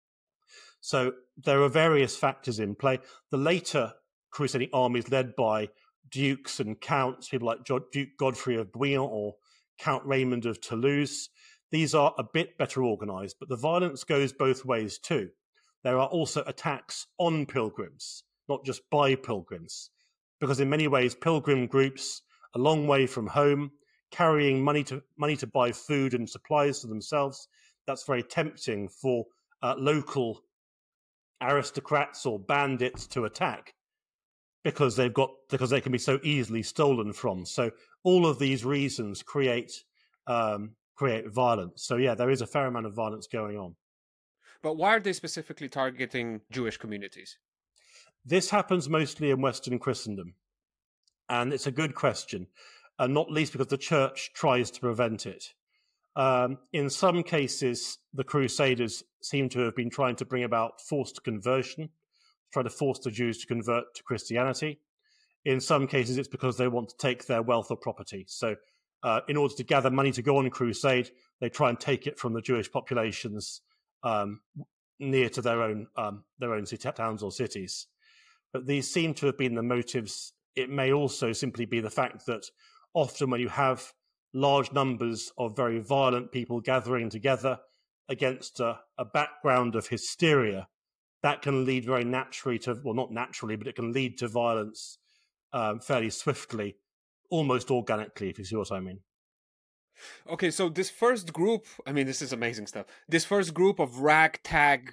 So there are various factors in play. The later crusading armies led by dukes and counts, people like Duke Godfrey of Bouillon or Count Raymond of Toulouse, these are a bit better organised, but the violence goes both ways too. There are also attacks on pilgrims, not just by pilgrims, because in many ways pilgrim groups a long way from home, carrying money to buy food and supplies for themselves, that's very tempting for local aristocrats or bandits to attack because they can be so easily stolen from. So all of these reasons create violence. So yeah, there is a fair amount of violence going on. But why are they specifically targeting Jewish communities? This happens mostly in Western Christendom, and it's a good question, and not least because the Church tries to prevent it. In some cases, the Crusaders seem to have been trying to bring about forced conversion, try to force the Jews to convert to Christianity. In some cases, it's because they want to take their wealth or property. So in order to gather money to go on crusade, they try and take it from the Jewish populations near to their own towns or cities. But these seem to have been the motives. It may also simply be the fact that often when you have large numbers of very violent people gathering together against a background of hysteria, that can lead very naturally to, well, not naturally, but it can lead to violence fairly swiftly, almost organically, if you see what I mean. Okay, so this first group, I mean, this is amazing stuff. This first group of a ragtag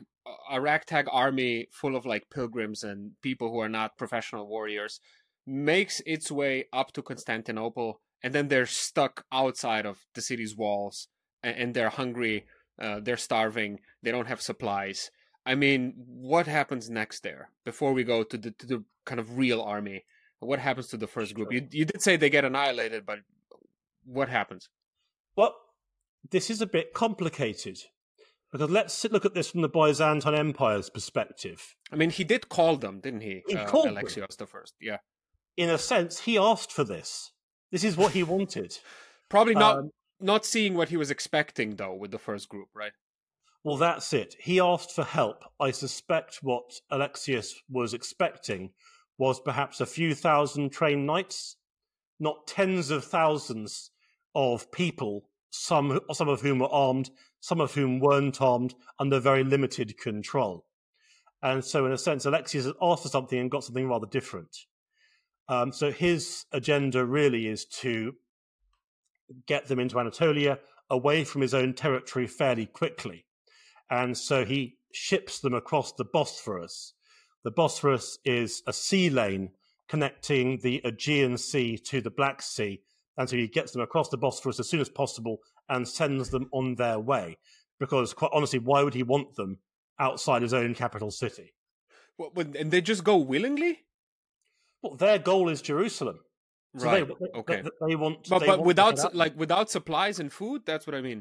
army full of like pilgrims and people who are not professional warriors makes its way up to Constantinople, and then they're stuck outside of the city's walls, and they're hungry, they're starving, they don't have supplies. I mean, what happens next there before we go to the kind of real army? What happens to the first group? You did say they get annihilated, but what happens? Well, this is a bit complicated because let's look at this from the Byzantine Empire's perspective. I mean, he did call them, didn't he? He called Alexios the First. Yeah. In a sense, he asked for this. This is what he wanted. Probably not seeing what he was expecting, though, with the first group, right? Well, that's it. He asked for help. I suspect what Alexius was expecting was perhaps a few thousand trained knights, not tens of thousands of people, some of whom were armed, some of whom weren't armed, under very limited control. And so, in a sense, Alexius has asked for something and got something rather different. So his agenda really is to get them into Anatolia, away from his own territory fairly quickly. And so he ships them across the Bosphorus. The Bosphorus is a sea lane connecting the Aegean Sea to the Black Sea. And so he gets them across the Bosphorus as soon as possible and sends them on their way. Because, quite honestly, why would he want them outside his own capital city? Well, and they just go willingly? Well, their goal is Jerusalem. So right. They want, but without supplies and food. That's what I mean.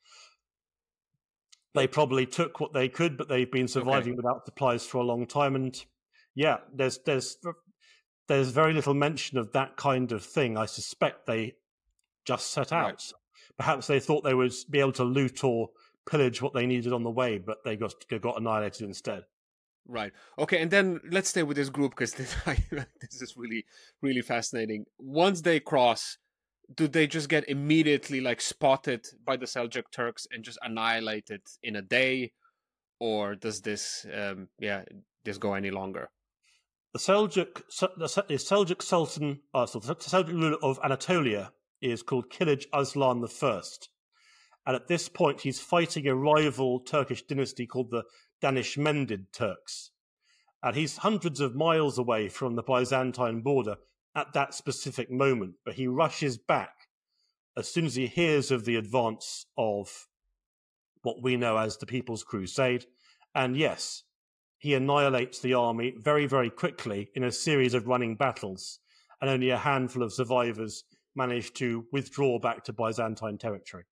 They probably took what they could, but they've been surviving without supplies for a long time. And yeah, there's very little mention of that kind of thing. I suspect they just set out. Right. Perhaps they thought they would be able to loot or pillage what they needed on the way, but they got annihilated instead. Right. Okay, and then let's stay with this group because this is really, really fascinating. Once they cross, do they just get immediately spotted by the Seljuk Turks and just annihilated in a day, or does this go any longer? The Seljuk Sultan, the Seljuk ruler of Anatolia, is called Kilij Arslan I, and at this point he's fighting a rival Turkish dynasty called the Danishmendid Turks. And he's hundreds of miles away from the Byzantine border at that specific moment, but he rushes back as soon as he hears of the advance of what we know as the People's Crusade. And yes, he annihilates the army very, very quickly in a series of running battles, and only a handful of survivors managed to withdraw back to Byzantine territory.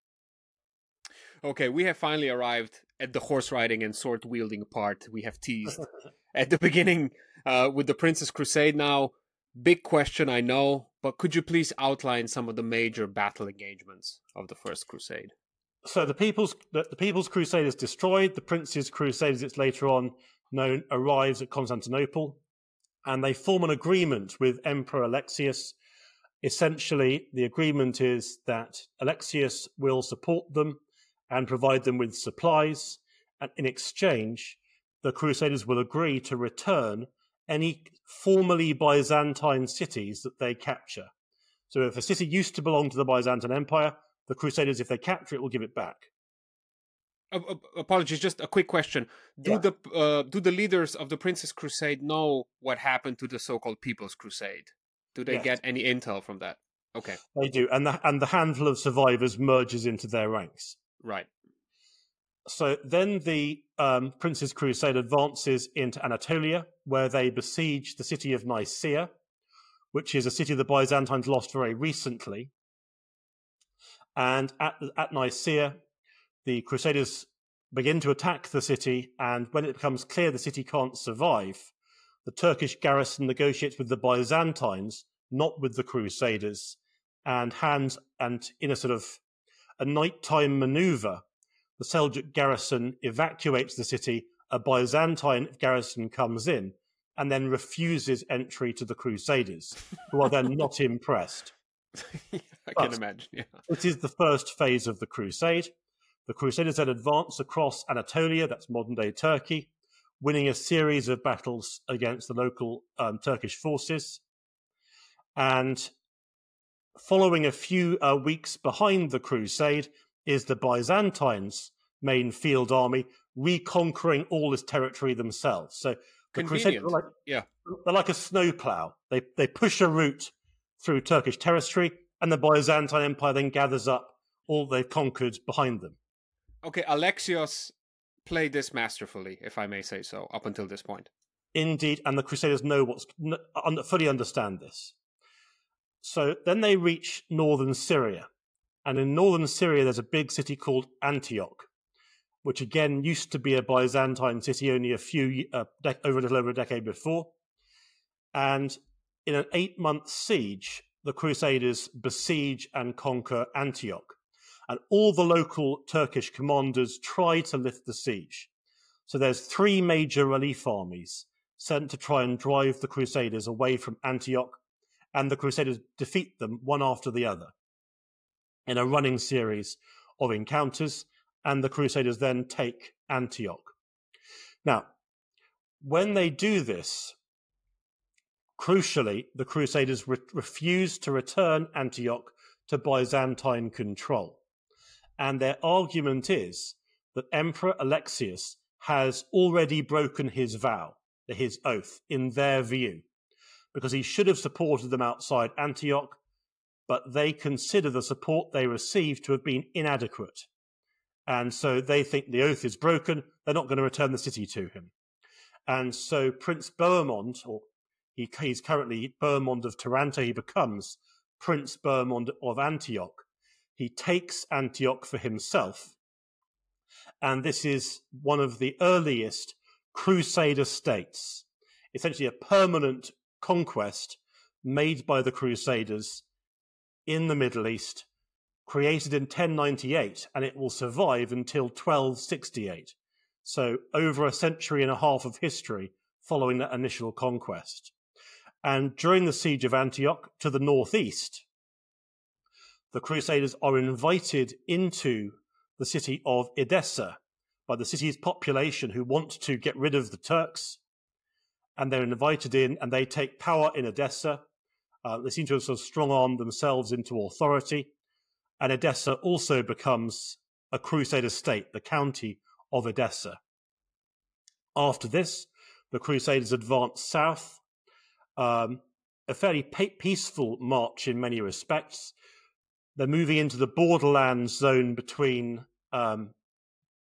Okay, we have finally arrived at the horse riding and sword wielding part we have teased at the beginning with the Prince's Crusade. Now, big question, I know, but could you please outline some of the major battle engagements of the First Crusade? So the People's Crusade is destroyed. The Prince's Crusade, as it's later on known, arrives at Constantinople, and they form an agreement with Emperor Alexius. Essentially, the agreement is that Alexius will support them and provide them with supplies, and in exchange, the Crusaders will agree to return any formerly Byzantine cities that they capture. So if a city used to belong to the Byzantine Empire, the Crusaders, if they capture it, will give it back. Apologies, just a quick question. Do the leaders of the Prince's Crusade know what happened to the so-called People's Crusade? Do they get any intel from that? Okay. They do, and the handful of survivors merges into their ranks. Right. So then the Prince's Crusade advances into Anatolia, where they besiege the city of Nicaea, which is a city the Byzantines lost very recently. And at Nicaea, the Crusaders begin to attack the city, and when it becomes clear the city can't survive, the Turkish garrison negotiates with the Byzantines, not with the Crusaders, and in a sort of a nighttime maneuver, the Seljuk garrison evacuates the city, a Byzantine garrison comes in, and then refuses entry to the Crusaders, who are then not impressed. I can imagine, yeah. It is the first phase of the Crusade. The Crusaders then advance across Anatolia, that's modern-day Turkey, winning a series of battles against the local Turkish forces. And following a few weeks behind the Crusade is the Byzantines' main field army reconquering all this territory themselves. So the Crusaders are they're like a snowplow. They push a route through Turkish territory, and the Byzantine Empire then gathers up all they've conquered behind them. Okay, Alexios played this masterfully, if I may say so, up until this point. Indeed, and the Crusaders fully understand this. So then they reach northern Syria, and in northern Syria there's a big city called Antioch, which again used to be a Byzantine city only a little over a decade before. And in an 8-month siege, the Crusaders besiege and conquer Antioch. And all the local Turkish commanders try to lift the siege. So there's 3 major relief armies sent to try and drive the Crusaders away from Antioch, and the Crusaders defeat them one after the other in a running series of encounters, and the Crusaders then take Antioch. Now, when they do this, crucially, the Crusaders refuse to return Antioch to Byzantine control. And their argument is that Emperor Alexius has already broken his vow, his oath, in their view, because he should have supported them outside Antioch, but they consider the support they received to have been inadequate. And so they think the oath is broken, they're not going to return the city to him. And so Prince Bohemond, or he's currently Bohemond of Taranto, he becomes Prince Bohemond of Antioch. He takes Antioch for himself, and this is one of the earliest Crusader states, essentially a permanent conquest made by the Crusaders in the Middle East, created in 1098, and it will survive until 1268. So over a century and a half of history following that initial conquest. And during the siege of Antioch, to the northeast, the Crusaders are invited into the city of Edessa by the city's population who want to get rid of the Turks. And they're invited in, and they take power in Edessa. They seem to have sort of strong-armed themselves into authority. And Edessa also becomes a Crusader state, the county of Edessa. After this, the Crusaders advance south, a fairly peaceful march in many respects. They're moving into the borderland zone between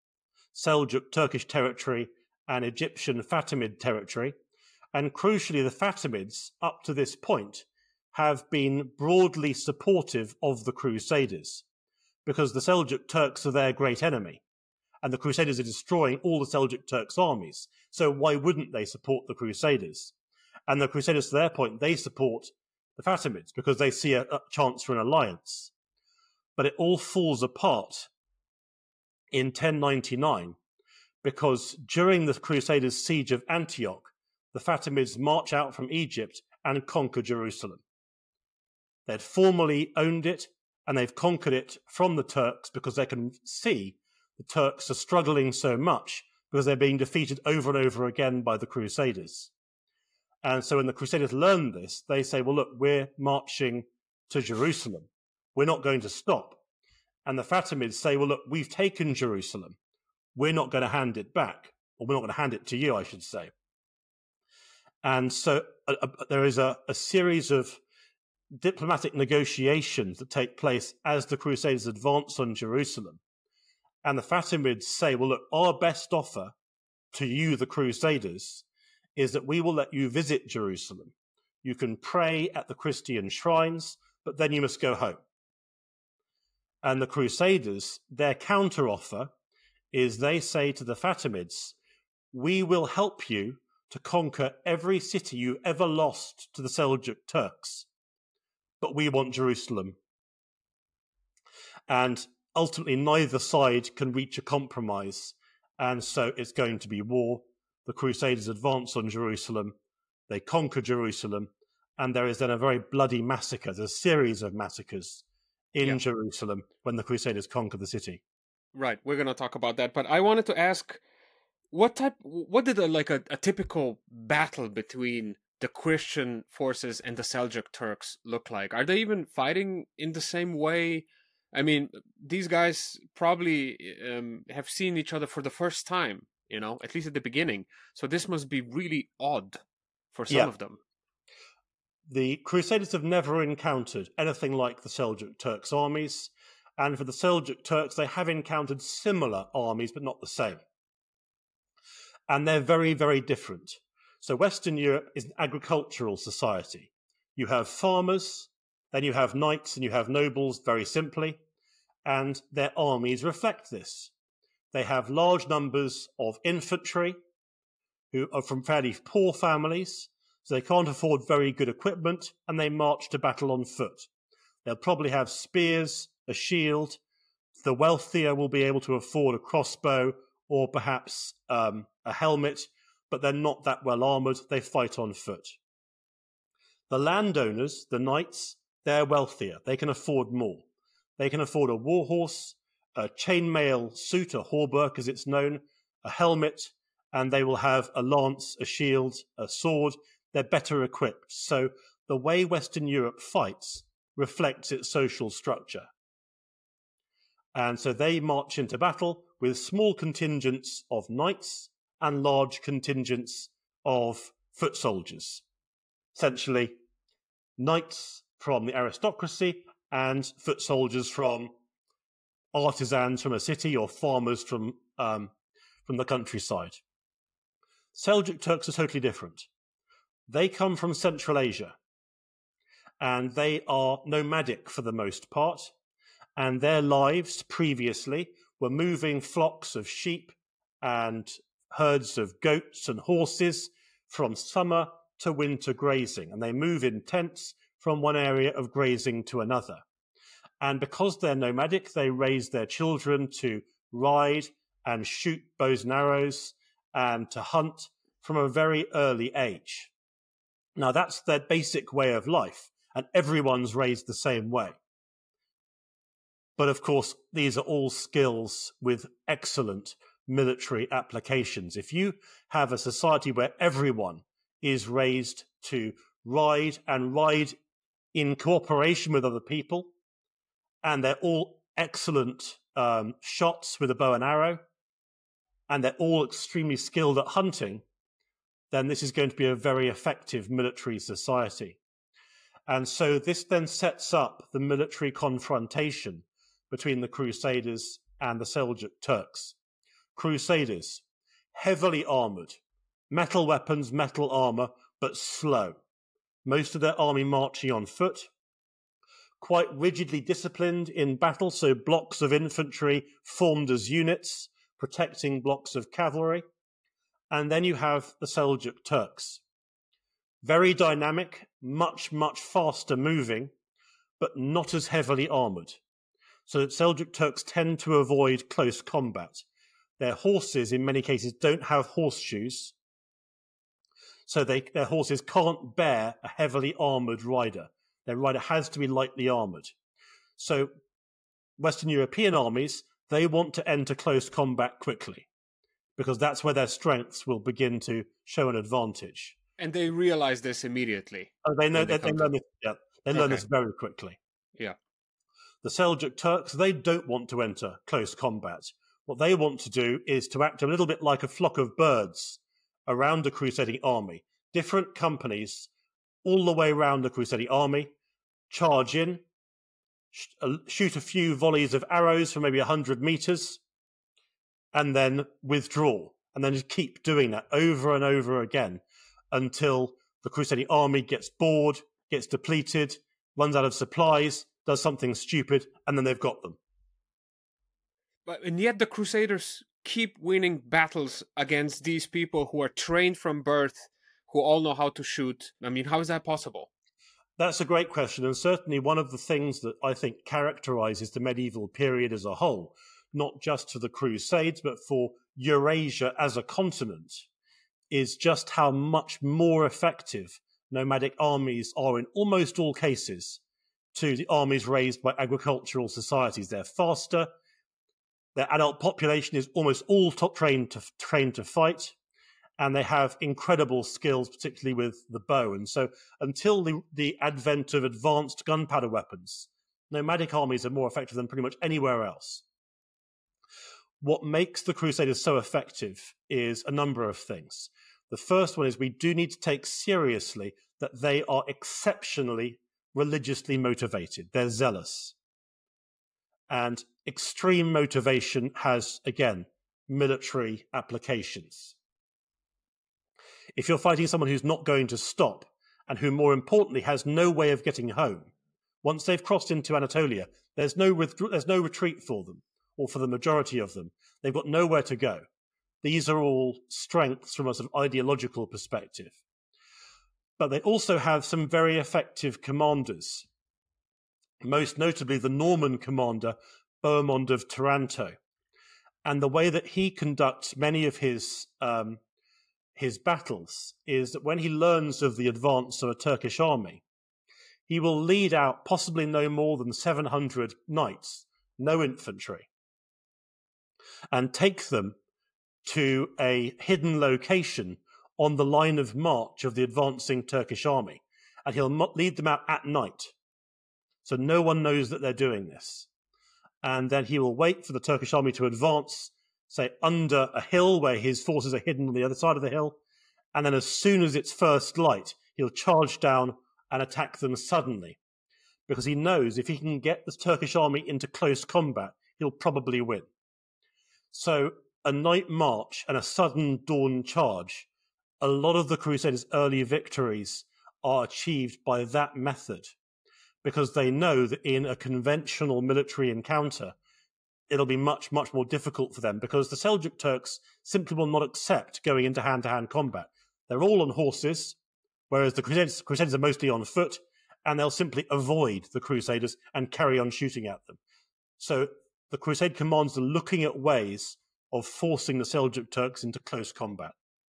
Seljuk Turkish territory and Egyptian Fatimid territory. And crucially, the Fatimids, up to this point, have been broadly supportive of the Crusaders, because the Seljuk Turks are their great enemy, and the Crusaders are destroying all the Seljuk Turks' armies. So why wouldn't they support the Crusaders? And the Crusaders, to their point, they support the Fatimids because they see a chance for an alliance. But it all falls apart in 1099, because during the Crusaders' siege of Antioch, the Fatimids march out from Egypt and conquer Jerusalem. They'd formally owned it, and they've conquered it from the Turks because they can see the Turks are struggling so much because they're being defeated over and over again by the Crusaders. And so when the Crusaders learn this, they say, well, look, we're marching to Jerusalem. We're not going to stop. And the Fatimids say, well, look, we've taken Jerusalem. We're not going to hand it back. Or we're not going to hand it to you, I should say. And so there is a series of diplomatic negotiations that take place as the Crusaders advance on Jerusalem. And the Fatimids say, well, look, our best offer to you, the Crusaders, is that we will let you visit Jerusalem. You can pray at the Christian shrines, but then you must go home. And the Crusaders, their counteroffer is they say to the Fatimids, we will help you to conquer every city you ever lost to the Seljuk Turks, but we want Jerusalem. And ultimately, neither side can reach a compromise, and so it's going to be war. The Crusaders advance on Jerusalem, they conquer Jerusalem, and there is then a very bloody massacre. There's a series of massacres in Jerusalem when the Crusaders conquer the city. Right, we're going to talk about that, but I wanted to ask, what did a typical battle between the Christian forces and the Seljuk Turks look like? Are they even fighting in the same way? I mean, these guys probably have seen each other for the first time, at least at the beginning. So this must be really odd for some of them. The Crusaders have never encountered anything like the Seljuk Turks' armies. And for the Seljuk Turks, they have encountered similar armies, but not the same. And they're very, very different. So Western Europe is an agricultural society. You have farmers, then you have knights, and you have nobles, very simply. And their armies reflect this. They have large numbers of infantry who are from fairly poor families, so they can't afford very good equipment, and they march to battle on foot. They'll probably have spears, a shield. The wealthier will be able to afford a crossbow or perhaps a helmet, but they're not that well armoured. They fight on foot. The landowners, the knights, they're wealthier. They can afford more. They can afford a warhorse, a chainmail suit, a hauberk as it's known, a helmet, and they will have a lance, a shield, a sword. They're better equipped. So the way Western Europe fights reflects its social structure. And so they march into battle with small contingents of knights and large contingents of foot soldiers. Essentially, knights from the aristocracy and foot soldiers from artisans from a city or farmers from the countryside. Seljuk Turks are totally different. They come from Central Asia, and they are nomadic for the most part, and their lives previously were moving flocks of sheep and herds of goats and horses from summer to winter grazing, and they move in tents from one area of grazing to another. And because they're nomadic, they raise their children to ride and shoot bows and arrows and to hunt from a very early age. Now, that's their basic way of life, and everyone's raised the same way. But of course, these are all skills with excellent military applications. If you have a society where everyone is raised to ride and ride in cooperation with other people, and they're all excellent shots with a bow and arrow, and they're all extremely skilled at hunting, then this is going to be a very effective military society. And so this then sets up the military confrontation between the Crusaders and the Seljuk Turks. Crusaders, heavily armoured, metal weapons, metal armour, but slow. Most of their army marching on foot, quite rigidly disciplined in battle, so blocks of infantry formed as units, protecting blocks of cavalry. And then you have the Seljuk Turks. Very dynamic, much, much faster moving, but not as heavily armoured. So that Seljuk Turks tend to avoid close combat. Their horses, in many cases, don't have horseshoes, so their horses can't bear a heavily armoured rider. Their rider has to be lightly armoured. So Western European armies, they want to enter close combat quickly, because that's where their strengths will begin to show an advantage. And they realize this immediately. Oh, they know that they learn this. Yeah, they learn this very quickly. Yeah. The Seljuk Turks, they don't want to enter close combat. What they want to do is to act a little bit like a flock of birds around a crusading army. Different companies all the way around the crusading army, charge in, shoot a few volleys of arrows from maybe 100 meters, and then withdraw. And then just keep doing that over and over again until the crusading army gets bored, gets depleted, runs out of supplies, does something stupid, and then they've got them. And yet the Crusaders keep winning battles against these people who are trained from birth, who all know how to shoot. I mean, how is that possible? That's a great question, and certainly one of the things that I think characterizes the medieval period as a whole, not just for the Crusades, but for Eurasia as a continent, is just how much more effective nomadic armies are in almost all cases to the armies raised by agricultural societies. They're faster. Their adult population is almost all trained to fight, and they have incredible skills, particularly with the bow. And so until the advent of advanced gunpowder weapons, nomadic armies are more effective than pretty much anywhere else. What makes the Crusaders so effective is a number of things. The first one is we do need to take seriously that they are exceptionally religiously motivated. They're zealous. And extreme motivation has, again, military applications. If you're fighting someone who's not going to stop, and who, more importantly, has no way of getting home, once they've crossed into Anatolia, there's no retreat for them, or for the majority of them. They've got nowhere to go. These are all strengths from a sort of ideological perspective. But they also have some very effective commanders, most notably the Norman commander, Bohemond of Taranto. And the way that he conducts many of his battles is that when he learns of the advance of a Turkish army, he will lead out possibly no more than 700 knights, no infantry, and take them to a hidden location on the line of march of the advancing Turkish army. And he'll lead them out at night, so no one knows that they're doing this. And then he will wait for the Turkish army to advance, say, under a hill where his forces are hidden on the other side of the hill. And then as soon as it's first light, he'll charge down and attack them suddenly, because he knows if he can get the Turkish army into close combat, he'll probably win. So a night march and a sudden dawn charge, a lot of the Crusaders' early victories are achieved by that method, because they know that in a conventional military encounter, it'll be much, much more difficult for them, because the Seljuk Turks simply will not accept going into hand-to-hand combat. They're all on horses, whereas the Crusaders are mostly on foot, and they'll simply avoid the Crusaders and carry on shooting at them. So the Crusade commanders are looking at ways of forcing the Seljuk Turks into close combat.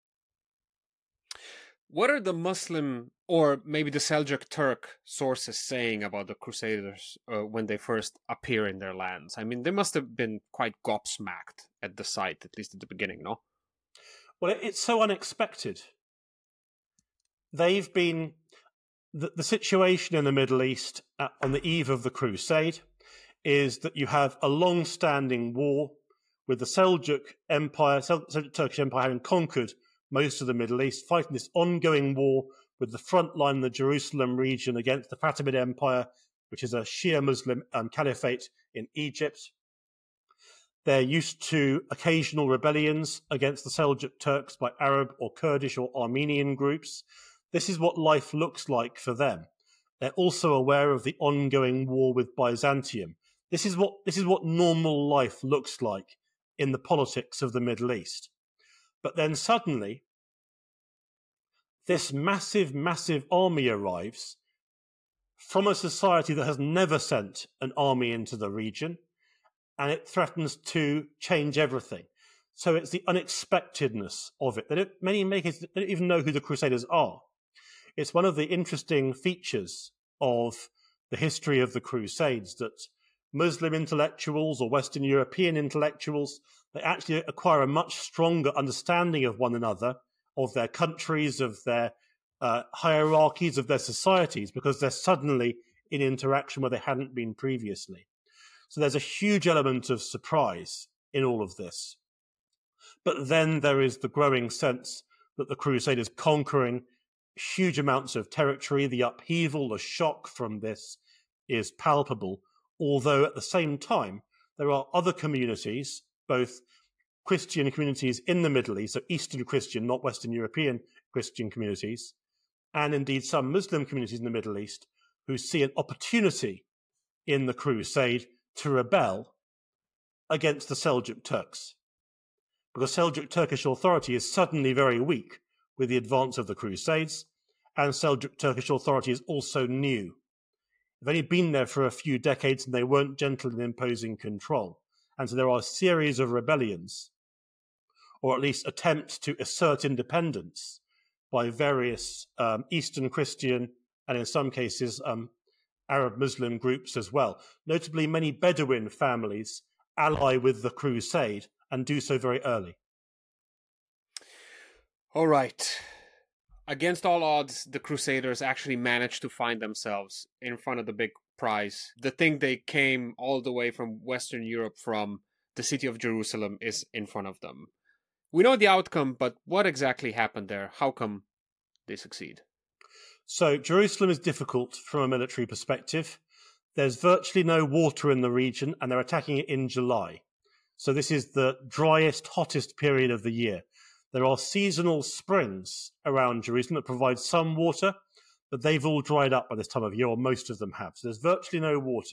What are the Muslim, or maybe the Seljuk Turk sources saying about the Crusaders when they first appear in their lands? I mean, they must have been quite gobsmacked at the sight, at least at the beginning, no? Well, it's so unexpected. They've been... The situation in the Middle East on the eve of the Crusade is that you have a long-standing war with the Seljuk Turkish Empire having conquered most of the Middle East, fighting this ongoing war with the front line in the Jerusalem region against the Fatimid Empire, which is a Shia Muslim caliphate in Egypt. They're used to occasional rebellions against the Seljuk Turks by Arab or Kurdish or Armenian groups. This is what life looks like for them. They're also aware of the ongoing war with Byzantium. This is what normal life looks like in the politics of the Middle East. But then suddenly, this massive, massive army arrives from a society that has never sent an army into the region, and it threatens to change everything. So it's the unexpectedness of it. Many makers don't even know who the Crusaders are. It's one of the interesting features of the history of the Crusades that Muslim intellectuals or Western European intellectuals, they actually acquire a much stronger understanding of one another, of their countries, of their hierarchies, of their societies, because they're suddenly in interaction where they hadn't been previously. So there's a huge element of surprise in all of this. But then there is the growing sense that the Crusaders conquering huge amounts of territory. The upheaval, the shock from this is palpable, although at the same time, there are other communities, both Christian communities in the Middle East, so Eastern Christian, not Western European Christian communities, and indeed some Muslim communities in the Middle East who see an opportunity in the crusade to rebel against the Seljuk Turks. Because Seljuk Turkish authority is suddenly very weak with the advance of the Crusades, and Seljuk Turkish authority is also new. They've only been there for a few decades and they weren't gentle in imposing control. And so there are a series of rebellions, or at least attempts to assert independence by various Eastern Christian and in some cases Arab Muslim groups as well. Notably, many Bedouin families ally with the crusade and do so very early. All right. Against all odds, the Crusaders actually managed to find themselves in front of the big prize. The thing they came all the way from Western Europe from, the city of Jerusalem, is in front of them. We know the outcome, but what exactly happened there? How come they succeed? So Jerusalem is difficult from a military perspective. There's virtually no water in the region, and they're attacking it in July. So this is the driest, hottest period of the year. There are seasonal springs around Jerusalem that provide some water, but they've all dried up by this time of year, or most of them have. So there's virtually no water.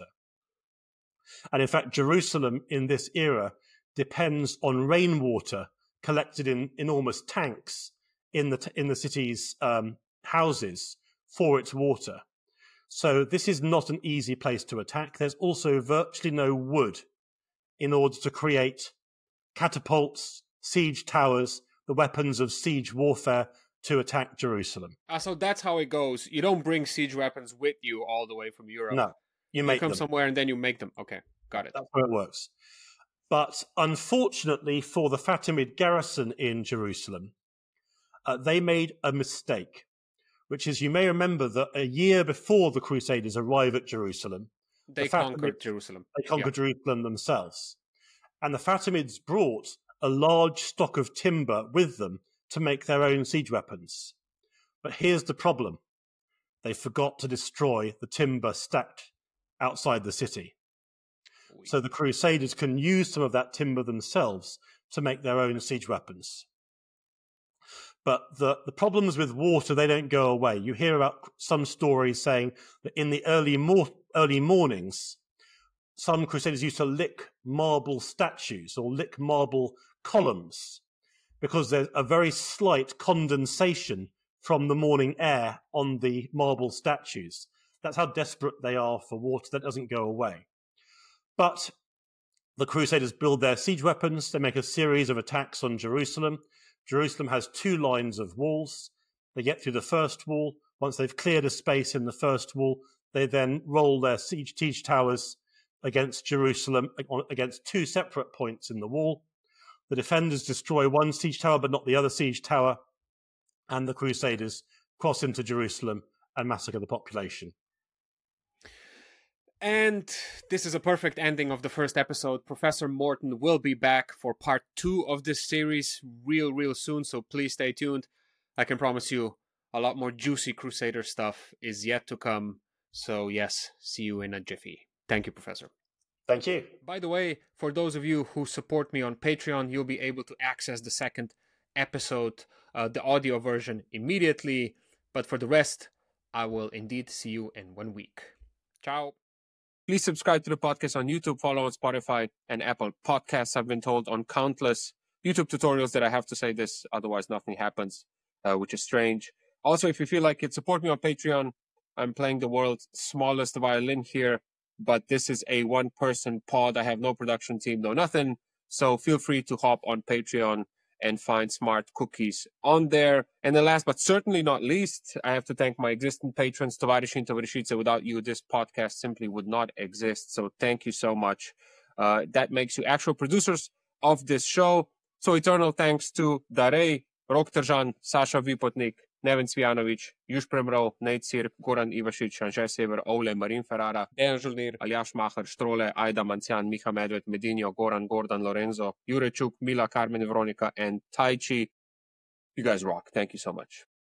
And in fact, Jerusalem in this era depends on rainwater collected in enormous tanks in the city's houses for its water. So this is not an easy place to attack. There's also virtually no wood in order to create catapults, siege towers, the weapons of siege warfare to attack Jerusalem. So that's how it goes. You don't bring siege weapons with you all the way from Europe. No, you make come them somewhere and then you make them. Okay, got it. That's how it works. But unfortunately for the Fatimid garrison in Jerusalem, they made a mistake, which is, you may remember that a year before the Crusaders arrive at Jerusalem, they conquered Jerusalem. They conquered Jerusalem themselves. And the Fatimids brought a large stock of timber with them to make their own siege weapons. But here's the problem. They forgot to destroy the timber stacked outside the city. So the Crusaders can use some of that timber themselves to make their own siege weapons. But the problems with water, they don't go away. You hear about some stories saying that in the early mornings, some Crusaders used to lick marble statues or lick marble columns because there's a very slight condensation from the morning air on the marble statues. That's how desperate they are for water. That doesn't go away. But the Crusaders build their siege weapons. They make a series of attacks on Jerusalem. Jerusalem has 2 lines of walls. They get through the first wall. Once they've cleared a space in the first wall, they then roll their siege towers against Jerusalem, against 2 separate points in the wall. The defenders destroy one siege tower, but not the other siege tower. And the Crusaders cross into Jerusalem and massacre the population. And this is a perfect ending of the first episode. Professor Morton will be back for part 2 of this series real soon, so please stay tuned. I can promise you a lot more juicy Crusader stuff is yet to come. So yes, see you in a jiffy. Thank you, Professor. Thank you. By the way, for those of you who support me on Patreon, you'll be able to access the second episode, the audio version, immediately. But for the rest, I will indeed see you in 1 week. Ciao. Please subscribe to the podcast on YouTube, follow on Spotify and Apple Podcasts. I've been told on countless YouTube tutorials that I have to say this, otherwise nothing happens, which is strange. Also, if you feel like it, support me on Patreon. I'm playing the world's smallest violin here, but this is a one-person pod. I have no production team, no nothing. So feel free to hop on Patreon and find smart cookies on there. And then last but certainly not least, I have to thank my existing patrons, Tovarishin, Tovarishice. Without you, this podcast simply would not exist. So thank you so much. That makes you actual producers of this show. So eternal thanks to Darej, Rok Tržan, Sasha Vipotnik, Neven Cvijanović, Juž Premrov, Nate Sirk, Goran Ivašić, Anže Sever, Ole, Marin Ferrara, Dejan Žolnir, Aljaž Maher, Štrole, Ajda Mancian, Miha Medved, Medinho, Goran, Gordon, Lorenzo, Jure Čuk, Mila, Carmen, Veronica, and Tai Chi. You guys rock. Thank you so much.